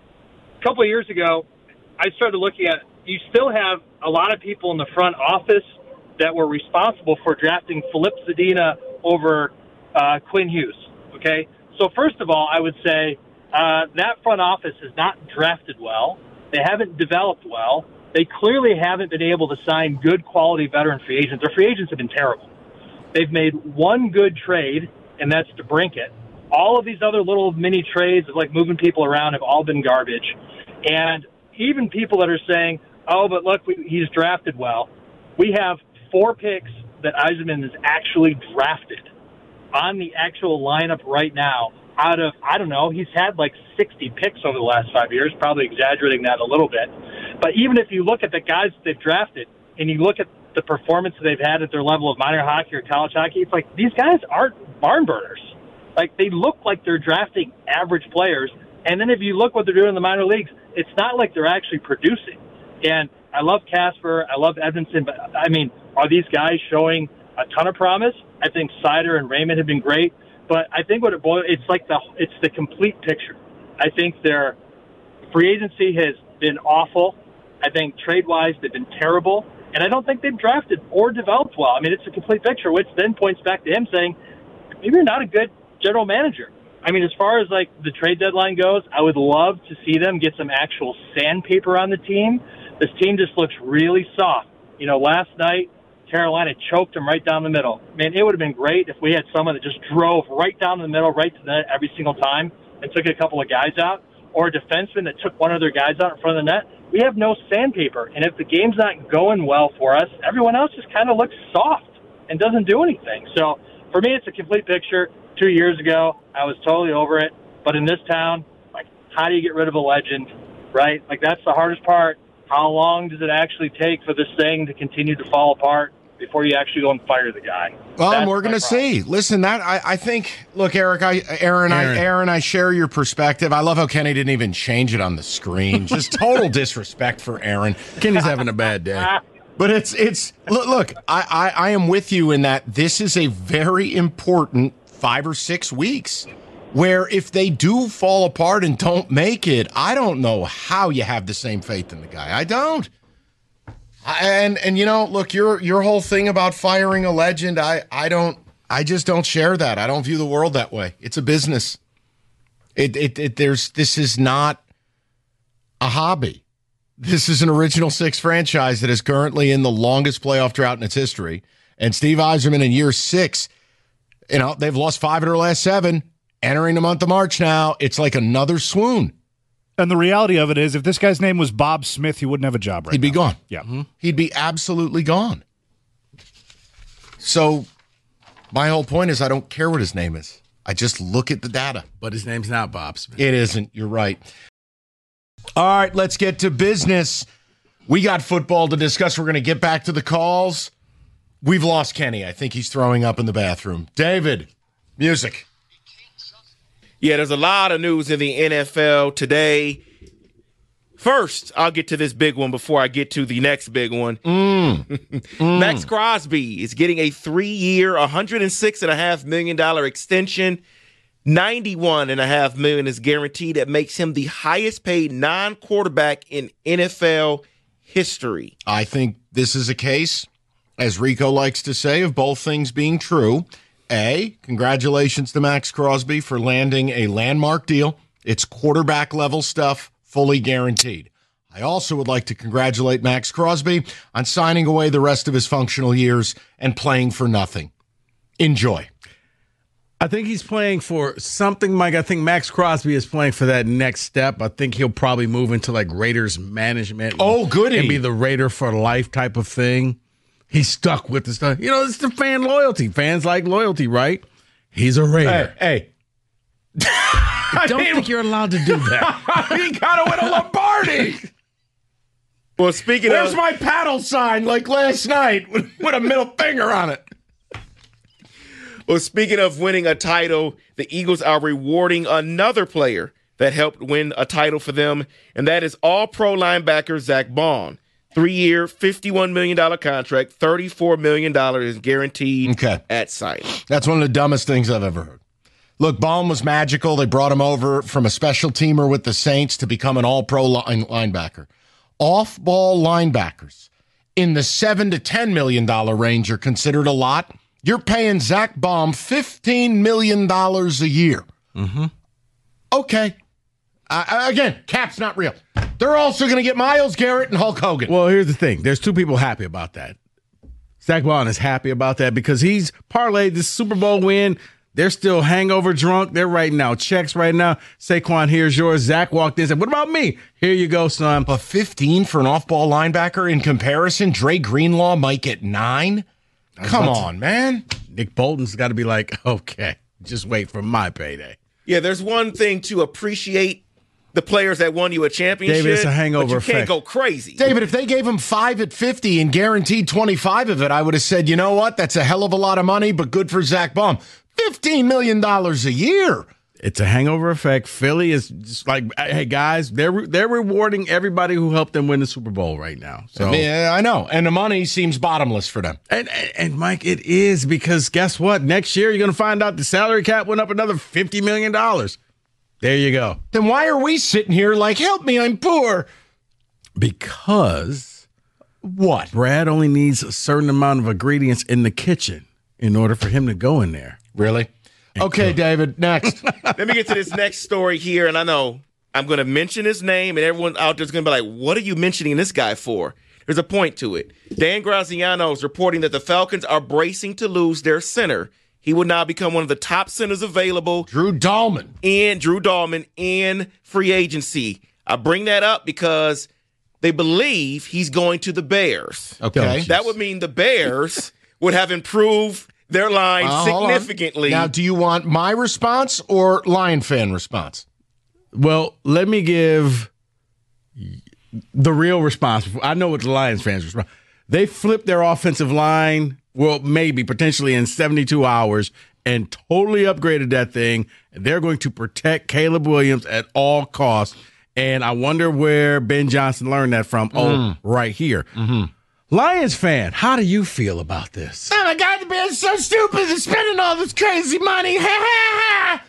[SPEAKER 20] A couple of years ago, I started looking at, you still have a lot of people in the front office that were responsible for drafting Philip Zadina over uh, Quinn Hughes, okay? So first of all, I would say uh, that front office has not drafted well. They haven't developed well. They clearly haven't been able to sign good quality veteran free agents. Their free agents have been terrible. They've made one good trade, and that's DeBrincat. All of these other little mini trades of like moving people around have all been garbage. And even people that are saying, oh, but look, we, he's drafted well. We have four picks that Yzerman has actually drafted on the actual lineup right now. Out of, I don't know, he's had like sixty picks over the last five years, probably exaggerating that a little bit. But even if you look at the guys they've drafted and you look at the performance they've had at their level of minor hockey or college hockey, it's like these guys aren't barn burners. Like, they look like they're drafting average players. And then if you look what they're doing in the minor leagues, it's not like they're actually producing. And I love Casper. I love Edmondson. But, I mean, are these guys showing a ton of promise? I think Sider and Raymond have been great. But I think what it boils, it's like the it's the complete picture. I think their free agency has been awful. I think trade-wise they've been terrible. And I don't think they've drafted or developed well. I mean, it's a complete picture, which then points back to him saying, maybe you're not a good general manager. I mean, as far as, like, the trade deadline goes, I would love to see them get some actual sandpaper on the team. This team just looks really soft. You know, last night, Carolina choked them right down the middle. Man, it would have been great if we had someone that just drove right down the middle, right to the net every single time and took a couple of guys out, or a defenseman that took one of their guys out in front of the net. We have no sandpaper, and if the game's not going well for us, everyone else just kind of looks soft and doesn't do anything. So for me, it's a complete picture. Two years ago, I was totally over it. But in this town, like, how do you get rid of a legend, right? Like, that's the hardest part. How long does it actually take for this thing to continue to fall apart before you actually go and fire the guy?
[SPEAKER 1] Well,
[SPEAKER 20] That's
[SPEAKER 1] we're going to see. Listen, that I, I think. Look, Eric, I, Aaron, Aaron. I, Aaron, I share your perspective. I love how Kenny didn't even change it on the screen. Just total disrespect for Aaron.
[SPEAKER 10] Kenny's having a bad day.
[SPEAKER 1] But it's it's look. look I, I I am with you in that this is a very important five or six weeks. Where if they do fall apart and don't make it, I don't know how you have the same faith in the guy. I don't. I, and and you know, look, your your whole thing about firing a legend, I I don't. I just don't share that. I don't view the world that way. It's a business. It it, it there's this is not a hobby. This is an original six franchise that is currently in the longest playoff drought in its history. And Steve Yzerman in year six, you know, they've lost five of their last seven. Entering the month of March now, it's like another swoon.
[SPEAKER 11] And the reality of it is, if this guy's name was Bob Smith, he wouldn't have a job right
[SPEAKER 1] He'd be
[SPEAKER 11] now.
[SPEAKER 1] gone.
[SPEAKER 11] Yeah.
[SPEAKER 1] Mm-hmm. He'd be absolutely gone. So my whole point is I don't care what his name is. I just look at the data.
[SPEAKER 10] But his name's not Bob Smith.
[SPEAKER 1] It isn't. You're right. All right, let's get to business. We got football to discuss. We're going to get back to the calls. We've lost Kenny. I think he's throwing up in the bathroom. David, music.
[SPEAKER 15] Yeah, there's a lot of news in the N F L today. First, I'll get to this big one before I get to the next big one.
[SPEAKER 1] Mm. mm.
[SPEAKER 15] Max Crosby is getting a three-year, one hundred six point five million dollars extension. ninety-one point five million dollars is guaranteed. That makes him the highest-paid non-quarterback in N F L history.
[SPEAKER 1] I think this is a case, as Rico likes to say, of both things being true. A, congratulations to Max Crosby for landing a landmark deal. It's quarterback-level stuff, fully guaranteed. I also would like to congratulate Max Crosby on signing away the rest of his functional years and playing for nothing. Enjoy.
[SPEAKER 10] I think he's playing for something, Mike. I think Max Crosby is playing for that next step. I think he'll probably move into like Raiders management.
[SPEAKER 1] Oh, goody.
[SPEAKER 10] And be the Raider for life type of thing. He's stuck with the stuff. You know, it's the fan loyalty. Fans like loyalty, right? He's a Raider.
[SPEAKER 1] Hey, hey.
[SPEAKER 10] I don't mean, think you're allowed to do that.
[SPEAKER 1] He got to win a Lombardi.
[SPEAKER 15] Well, speaking
[SPEAKER 1] Where's
[SPEAKER 15] of...
[SPEAKER 1] my paddle sign like last night with, with a middle finger on it?
[SPEAKER 15] Well, speaking of winning a title, the Eagles are rewarding another player that helped win a title for them, and that is all-pro linebacker Zach Baun. Three-year, fifty-one million dollars contract, thirty-four million dollars is guaranteed
[SPEAKER 1] okay.
[SPEAKER 15] at signing.
[SPEAKER 1] That's one of the dumbest things I've ever heard. Look, Baum was magical. They brought him over from a special teamer with the Saints to become an all-pro line- linebacker. Off-ball linebackers in the seven to ten million dollars range are considered a lot. You're paying Zach Baum fifteen million dollars a year.
[SPEAKER 10] Mm-hmm.
[SPEAKER 1] Okay. Uh, again, cap's not real. They're also going to get Myles Garrett and Hulk Hogan.
[SPEAKER 10] Well, here's the thing. There's two people happy about that. Zach Baun is happy about that because he's parlayed this Super Bowl win. They're still hangover drunk. They're writing out checks right now. Saquon, here's yours. Zach walked in and said, what about me? Here you go, son.
[SPEAKER 1] But fifteen for an off-ball linebacker in comparison, Dre Greenlaw might get nine? Come on, man.
[SPEAKER 10] Nick Bolton's got to be like, okay, just wait for my payday.
[SPEAKER 15] Yeah, there's one thing to appreciate the players that won you a championship.
[SPEAKER 10] David, it's a hangover
[SPEAKER 15] but you
[SPEAKER 10] effect.
[SPEAKER 15] can't go crazy.
[SPEAKER 1] David, if they gave him five at fifty and guaranteed twenty-five of it, I would have said, you know what? That's a hell of a lot of money, but good for Zach Baum. fifteen million dollars a year.
[SPEAKER 10] It's a hangover effect. Philly is just like, hey, guys, they're they're rewarding everybody who helped them win the Super Bowl right now. So
[SPEAKER 1] I, mean, I know. And the money seems bottomless for them.
[SPEAKER 10] And, and, and Mike, it is because guess what? Next year, you're going to find out the salary cap went up another fifty million dollars. There you go.
[SPEAKER 1] Then why are we sitting here like, help me, I'm poor?
[SPEAKER 10] Because
[SPEAKER 1] what?
[SPEAKER 10] Brad only needs a certain amount of ingredients in the kitchen in order for him to go in there.
[SPEAKER 1] Really? Okay, David, next.
[SPEAKER 15] Let me get to this next story here, and I know I'm going to mention his name, and everyone out there is going to be like, what are you mentioning this guy for? There's a point to it. Dan Graziano is reporting that the Falcons are bracing to lose their center. He will now become one of the top centers available.
[SPEAKER 1] Drew Dahlman.
[SPEAKER 15] And Drew Dahlman in free agency. I bring that up because they believe he's going to the Bears.
[SPEAKER 1] Okay.
[SPEAKER 15] That would mean the Bears would have improved their line
[SPEAKER 1] uh,
[SPEAKER 15] significantly.
[SPEAKER 1] Now, do you want my response or Lion fan response?
[SPEAKER 10] Well, let me give the real response. I know what the Lions fans respond. They flipped their offensive line, well, maybe potentially in seventy-two hours, and totally upgraded that thing. And they're going to protect Caleb Williams at all costs. And I wonder where Ben Johnson learned that from. Mm. Oh, right here.
[SPEAKER 1] Mm-hmm.
[SPEAKER 10] Lions fan, how do you feel about this?
[SPEAKER 1] Oh, my God, the Bears so stupid. They're spending all this crazy money. Ha, ha, ha.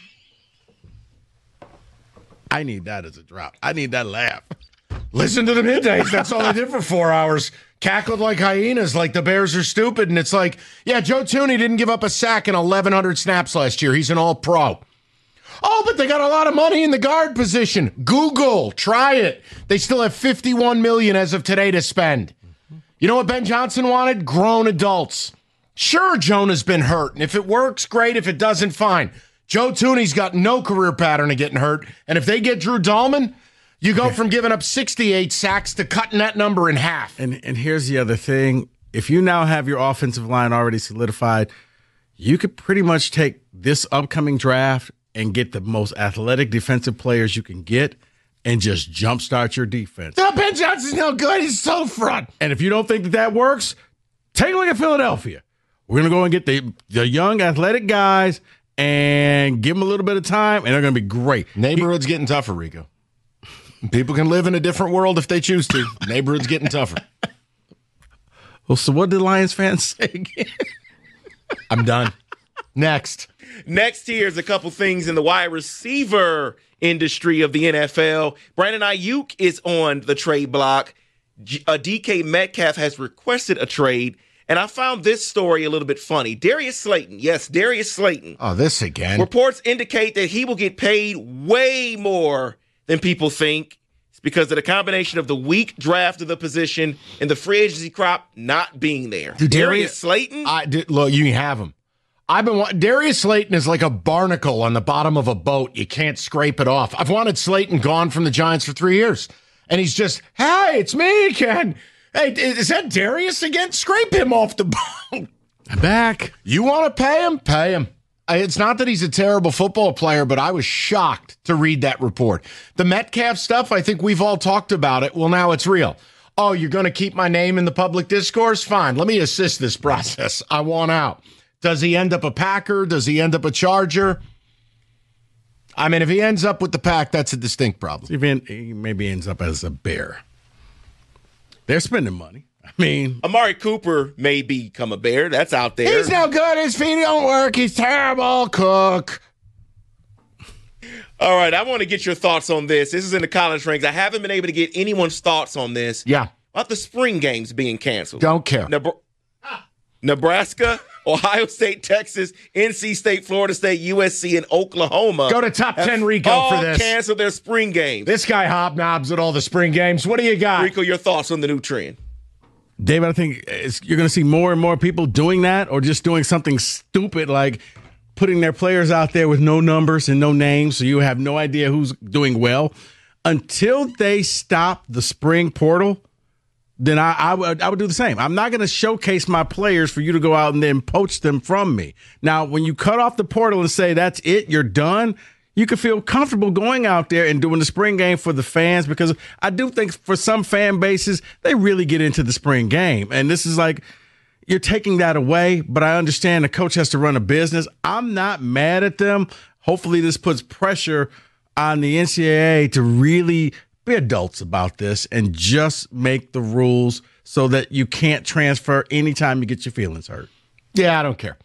[SPEAKER 10] I need that as a drop. I need that laugh.
[SPEAKER 1] Listen to the middays. That's all they did for four hours. Cackled like hyenas, like the Bears are stupid. And it's like, yeah, Joe Thuney didn't give up a sack in eleven hundred snaps last year. He's an all-pro. Oh, but they got a lot of money in the guard position. Google, try it. They still have fifty-one million dollars as of today to spend. You know what Ben Johnson wanted? Grown adults. Sure, Jonah's been hurt, and if it works, great. If it doesn't, fine. Joe Thuney's got no career pattern of getting hurt, and if they get Drew Dahlman, you go from giving up sixty-eight sacks to cutting that number in half.
[SPEAKER 10] And and here's the other thing. If you now have your offensive line already solidified, you could pretty much take this upcoming draft and get the most athletic defensive players you can get and just jumpstart your defense.
[SPEAKER 1] No, Ben Johnson's no good. He's so front.
[SPEAKER 10] And if you don't think that that works, take a look at Philadelphia. We're going to go and get the, the young athletic guys and give them a little bit of time, and they're going to be great.
[SPEAKER 1] Neighborhood's getting tougher, Rico. People can live in a different world if they choose to. Neighborhood's getting tougher.
[SPEAKER 10] Well, so what did Lions fans say again?
[SPEAKER 1] I'm done. Next.
[SPEAKER 15] Next, here's a couple things in the wide receiver industry of the N F L. Brandon Ayuk is on the trade block. G- uh, D K Metcalf has requested a trade. And I found this story a little bit funny. Darius Slayton, yes, Darius Slayton.
[SPEAKER 1] Oh, this again.
[SPEAKER 15] Reports indicate that he will get paid way more than people think. It's because of the combination of the weak draft of the position and the free agency crop not being there.
[SPEAKER 1] Dude,
[SPEAKER 15] Darius,
[SPEAKER 1] Darius
[SPEAKER 15] Slayton?
[SPEAKER 1] I, dude, look, you can have him. I've been wa- Darius Slayton is like a barnacle on the bottom of a boat. You can't scrape it off. I've wanted Slayton gone from the Giants for three years. And he's just, hey, it's me again. Hey, is that Darius again? Scrape him off the boat.
[SPEAKER 10] I'm back.
[SPEAKER 1] You want to pay him? Pay him. It's not that he's a terrible football player, but I was shocked to read that report. The Metcalf stuff, I think we've all talked about it. Well, now it's real. Oh, you're going to keep my name in the public discourse? Fine. Let me assist this process. I want out. Does he end up a Packer? Does he end up a Charger? I mean, if he ends up with the Pack, that's a distinct problem.
[SPEAKER 10] Even he maybe ends up as a Bear. They're spending money. I mean,
[SPEAKER 15] Amari Cooper may become a Bear. That's out there.
[SPEAKER 1] He's no good. His feet don't work. He's terrible. Cook.
[SPEAKER 15] All right, I want to get your thoughts on this. This is in the college ranks. I haven't been able to get anyone's thoughts on this.
[SPEAKER 1] Yeah.
[SPEAKER 15] About the spring games being canceled.
[SPEAKER 1] Don't care.
[SPEAKER 15] Nebra- Nebraska, Ohio State, Texas, N C State, Florida State, U S C, and Oklahoma.
[SPEAKER 1] Go to top ten, Rico,
[SPEAKER 15] all
[SPEAKER 1] for this.
[SPEAKER 15] Canceled their spring games.
[SPEAKER 1] This guy hobnobs at all the spring games. What do you got?
[SPEAKER 15] Rico, your thoughts on the new trend?
[SPEAKER 10] David, I think it's, you're going to see more and more people doing that or just doing something stupid like putting their players out there with no numbers and no names so you have no idea who's doing well. Until they stop the spring portal, then I, I, would, I would do the same. I'm not going to showcase my players for you to go out and then poach them from me. Now, when you cut off the portal and say that's it, you're done, you can feel comfortable going out there and doing the spring game for the fans because I do think for some fan bases, they really get into the spring game. And this is like, you're taking that away, but I understand the coach has to run a business. I'm not mad at them. Hopefully this puts pressure on the N C double A to really be adults about this and just make the rules so that you can't transfer anytime you get your feelings hurt.
[SPEAKER 1] Yeah, I don't care.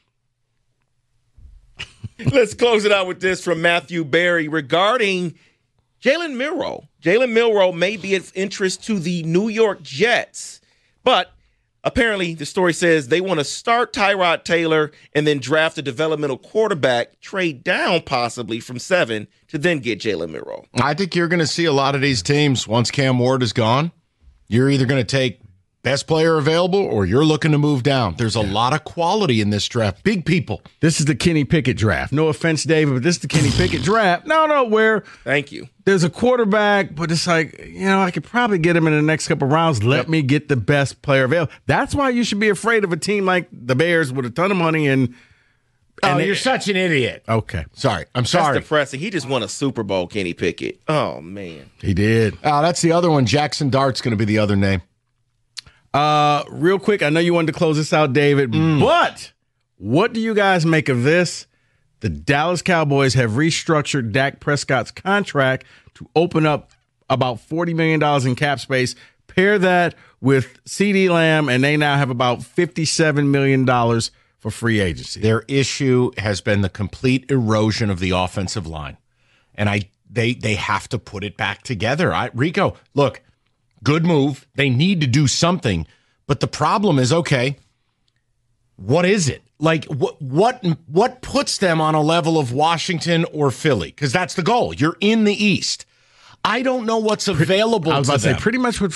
[SPEAKER 15] Let's close it out with this from Matthew Berry regarding Jalen Milroe. Jalen Milroe may be of interest to the New York Jets, but apparently the story says they want to start Tyrod Taylor and then draft a developmental quarterback, trade down possibly from seven to then get Jalen Milroe.
[SPEAKER 1] I think you're going to see a lot of these teams, once Cam Ward is gone, you're either going to take best player available or you're looking to move down. There's a lot of quality in this draft. Big people.
[SPEAKER 10] This is the Kenny Pickett draft. No offense, David, but this is the Kenny Pickett draft. No, no, where
[SPEAKER 15] Thank you.
[SPEAKER 10] There's a quarterback, but it's like, you know, I could probably get him in the next couple rounds. Let yep. me get the best player available. That's why you should be afraid of a team like the Bears with a ton of money and
[SPEAKER 1] Oh,
[SPEAKER 10] and
[SPEAKER 1] you're
[SPEAKER 10] it,
[SPEAKER 1] such an idiot.
[SPEAKER 10] Okay.
[SPEAKER 1] Sorry. I'm sorry.
[SPEAKER 15] That's depressing. He just won a Super Bowl, Kenny Pickett. Oh, man.
[SPEAKER 10] He did.
[SPEAKER 1] Oh, that's the other one. Jackson Dart's going to be the other name.
[SPEAKER 10] Uh, real quick, I know you wanted to close this out, David, mm. but what do you guys make of this? The Dallas Cowboys have restructured Dak Prescott's contract to open up about forty million dollars in cap space. Pair that with CeeDee Lamb, and they now have about fifty-seven million dollars for free agency.
[SPEAKER 1] Their issue has been the complete erosion of the offensive line, and I they they have to put it back together. I, Rico, look, good move. They need to do something, but the problem is, okay, what is it? Like what what what puts them on a level of Washington or Philly? Because that's the goal. You're in the East. I don't know what's available.
[SPEAKER 10] I was
[SPEAKER 1] to
[SPEAKER 10] about to
[SPEAKER 1] them.
[SPEAKER 10] say pretty much what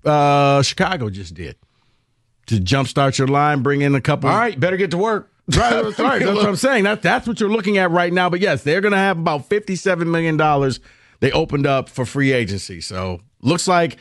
[SPEAKER 10] uh, Chicago just did to jumpstart your line, bring in a couple.
[SPEAKER 1] All right, better get to work.
[SPEAKER 10] Right, that's right. That's what I'm saying. That, that's what you're looking at right now. But yes, they're going to have about fifty-seven million dollars they opened up for free agency. So looks like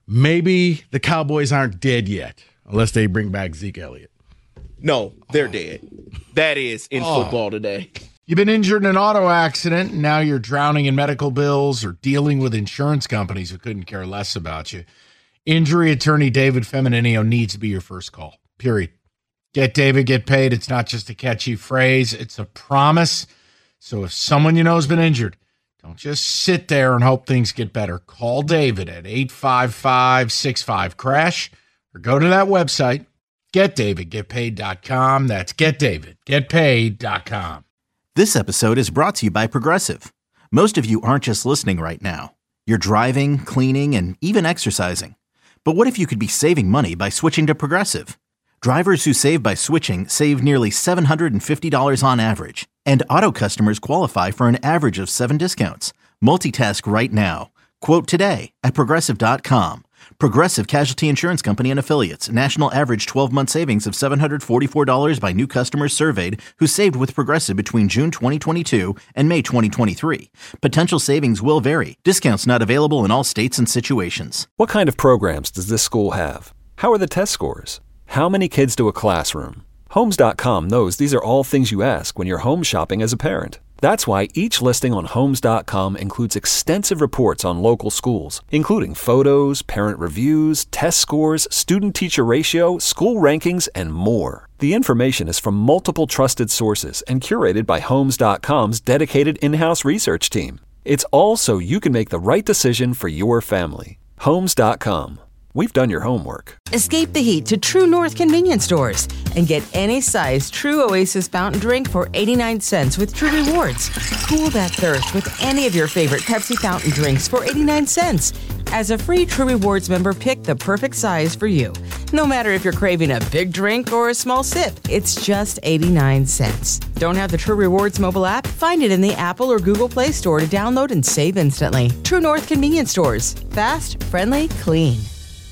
[SPEAKER 10] maybe the Cowboys aren't dead yet, unless they bring back Zeke Elliott.
[SPEAKER 15] No, they're dead. That is in
[SPEAKER 1] Oh.
[SPEAKER 15] football today.
[SPEAKER 2] You've been injured in an auto accident, and now you're drowning in medical bills or dealing with insurance companies who couldn't care less about you. Injury attorney David Femininio needs to be your first call, period. Get David, get paid. It's not just a catchy phrase. It's a promise. So if someone you know has been injured, don't just sit there and hope things get better. Call David at eight five five, six five, crash or go to that website, get david get paid dot com. That's get david get paid dot com.
[SPEAKER 9] This episode is brought to you by Progressive. Most of you aren't just listening right now. You're driving, cleaning, and even exercising. But what if you could be saving money by switching to Progressive? Drivers who save by switching save nearly seven hundred fifty dollars on average, and auto customers qualify for an average of seven discounts. Multitask right now. Quote today at Progressive dot com. Progressive Casualty Insurance Company and Affiliates. National average twelve-month savings of seven hundred forty-four dollars by new customers surveyed who saved with Progressive between June twenty twenty-two and May twenty twenty-three. Potential savings will vary. Discounts not available in all states and situations.
[SPEAKER 13] What kind of programs does this school have? How are the test scores? How many kids to a classroom? Homes dot com knows these are all things you ask when you're home shopping as a parent. That's why each listing on Homes dot com includes extensive reports on local schools, including photos, parent reviews, test scores, student-teacher ratio, school rankings, and more. The information is from multiple trusted sources and curated by Homes dot com's dedicated in-house research team. It's all so you can make the right decision for your family. Homes dot com. We've done your homework.
[SPEAKER 14] Escape the heat to True North convenience stores and get any size True Oasis fountain drink for eighty-nine cents with True Rewards. Cool that thirst with any of your favorite Pepsi fountain drinks for eighty-nine cents. As a free True Rewards member, pick the perfect size for you. No matter if you're craving a big drink or a small sip, it's just eighty-nine cents. Don't have the True Rewards mobile app? Find it in the Apple or Google Play Store to download and save instantly. True North convenience stores. Fast, friendly, clean.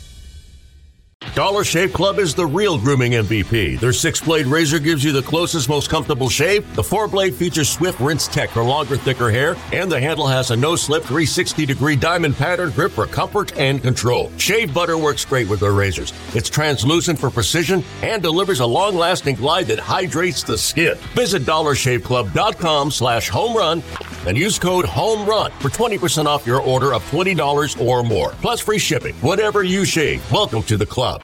[SPEAKER 21] Dollar Shave Club is the real grooming M V P. Their six-blade razor gives you the closest, most comfortable shave. The four-blade features Swift Rinse Tech for longer, thicker hair, and the handle has a no-slip three sixty degree diamond pattern grip for comfort and control. Shave butter works great with their razors. It's translucent for precision and delivers a long-lasting glide that hydrates the skin. Visit dollar shave club dot com slash home run and use code HOMERUN for twenty percent off your order of twenty dollars or more, plus free shipping. Whatever you shave, welcome to the club.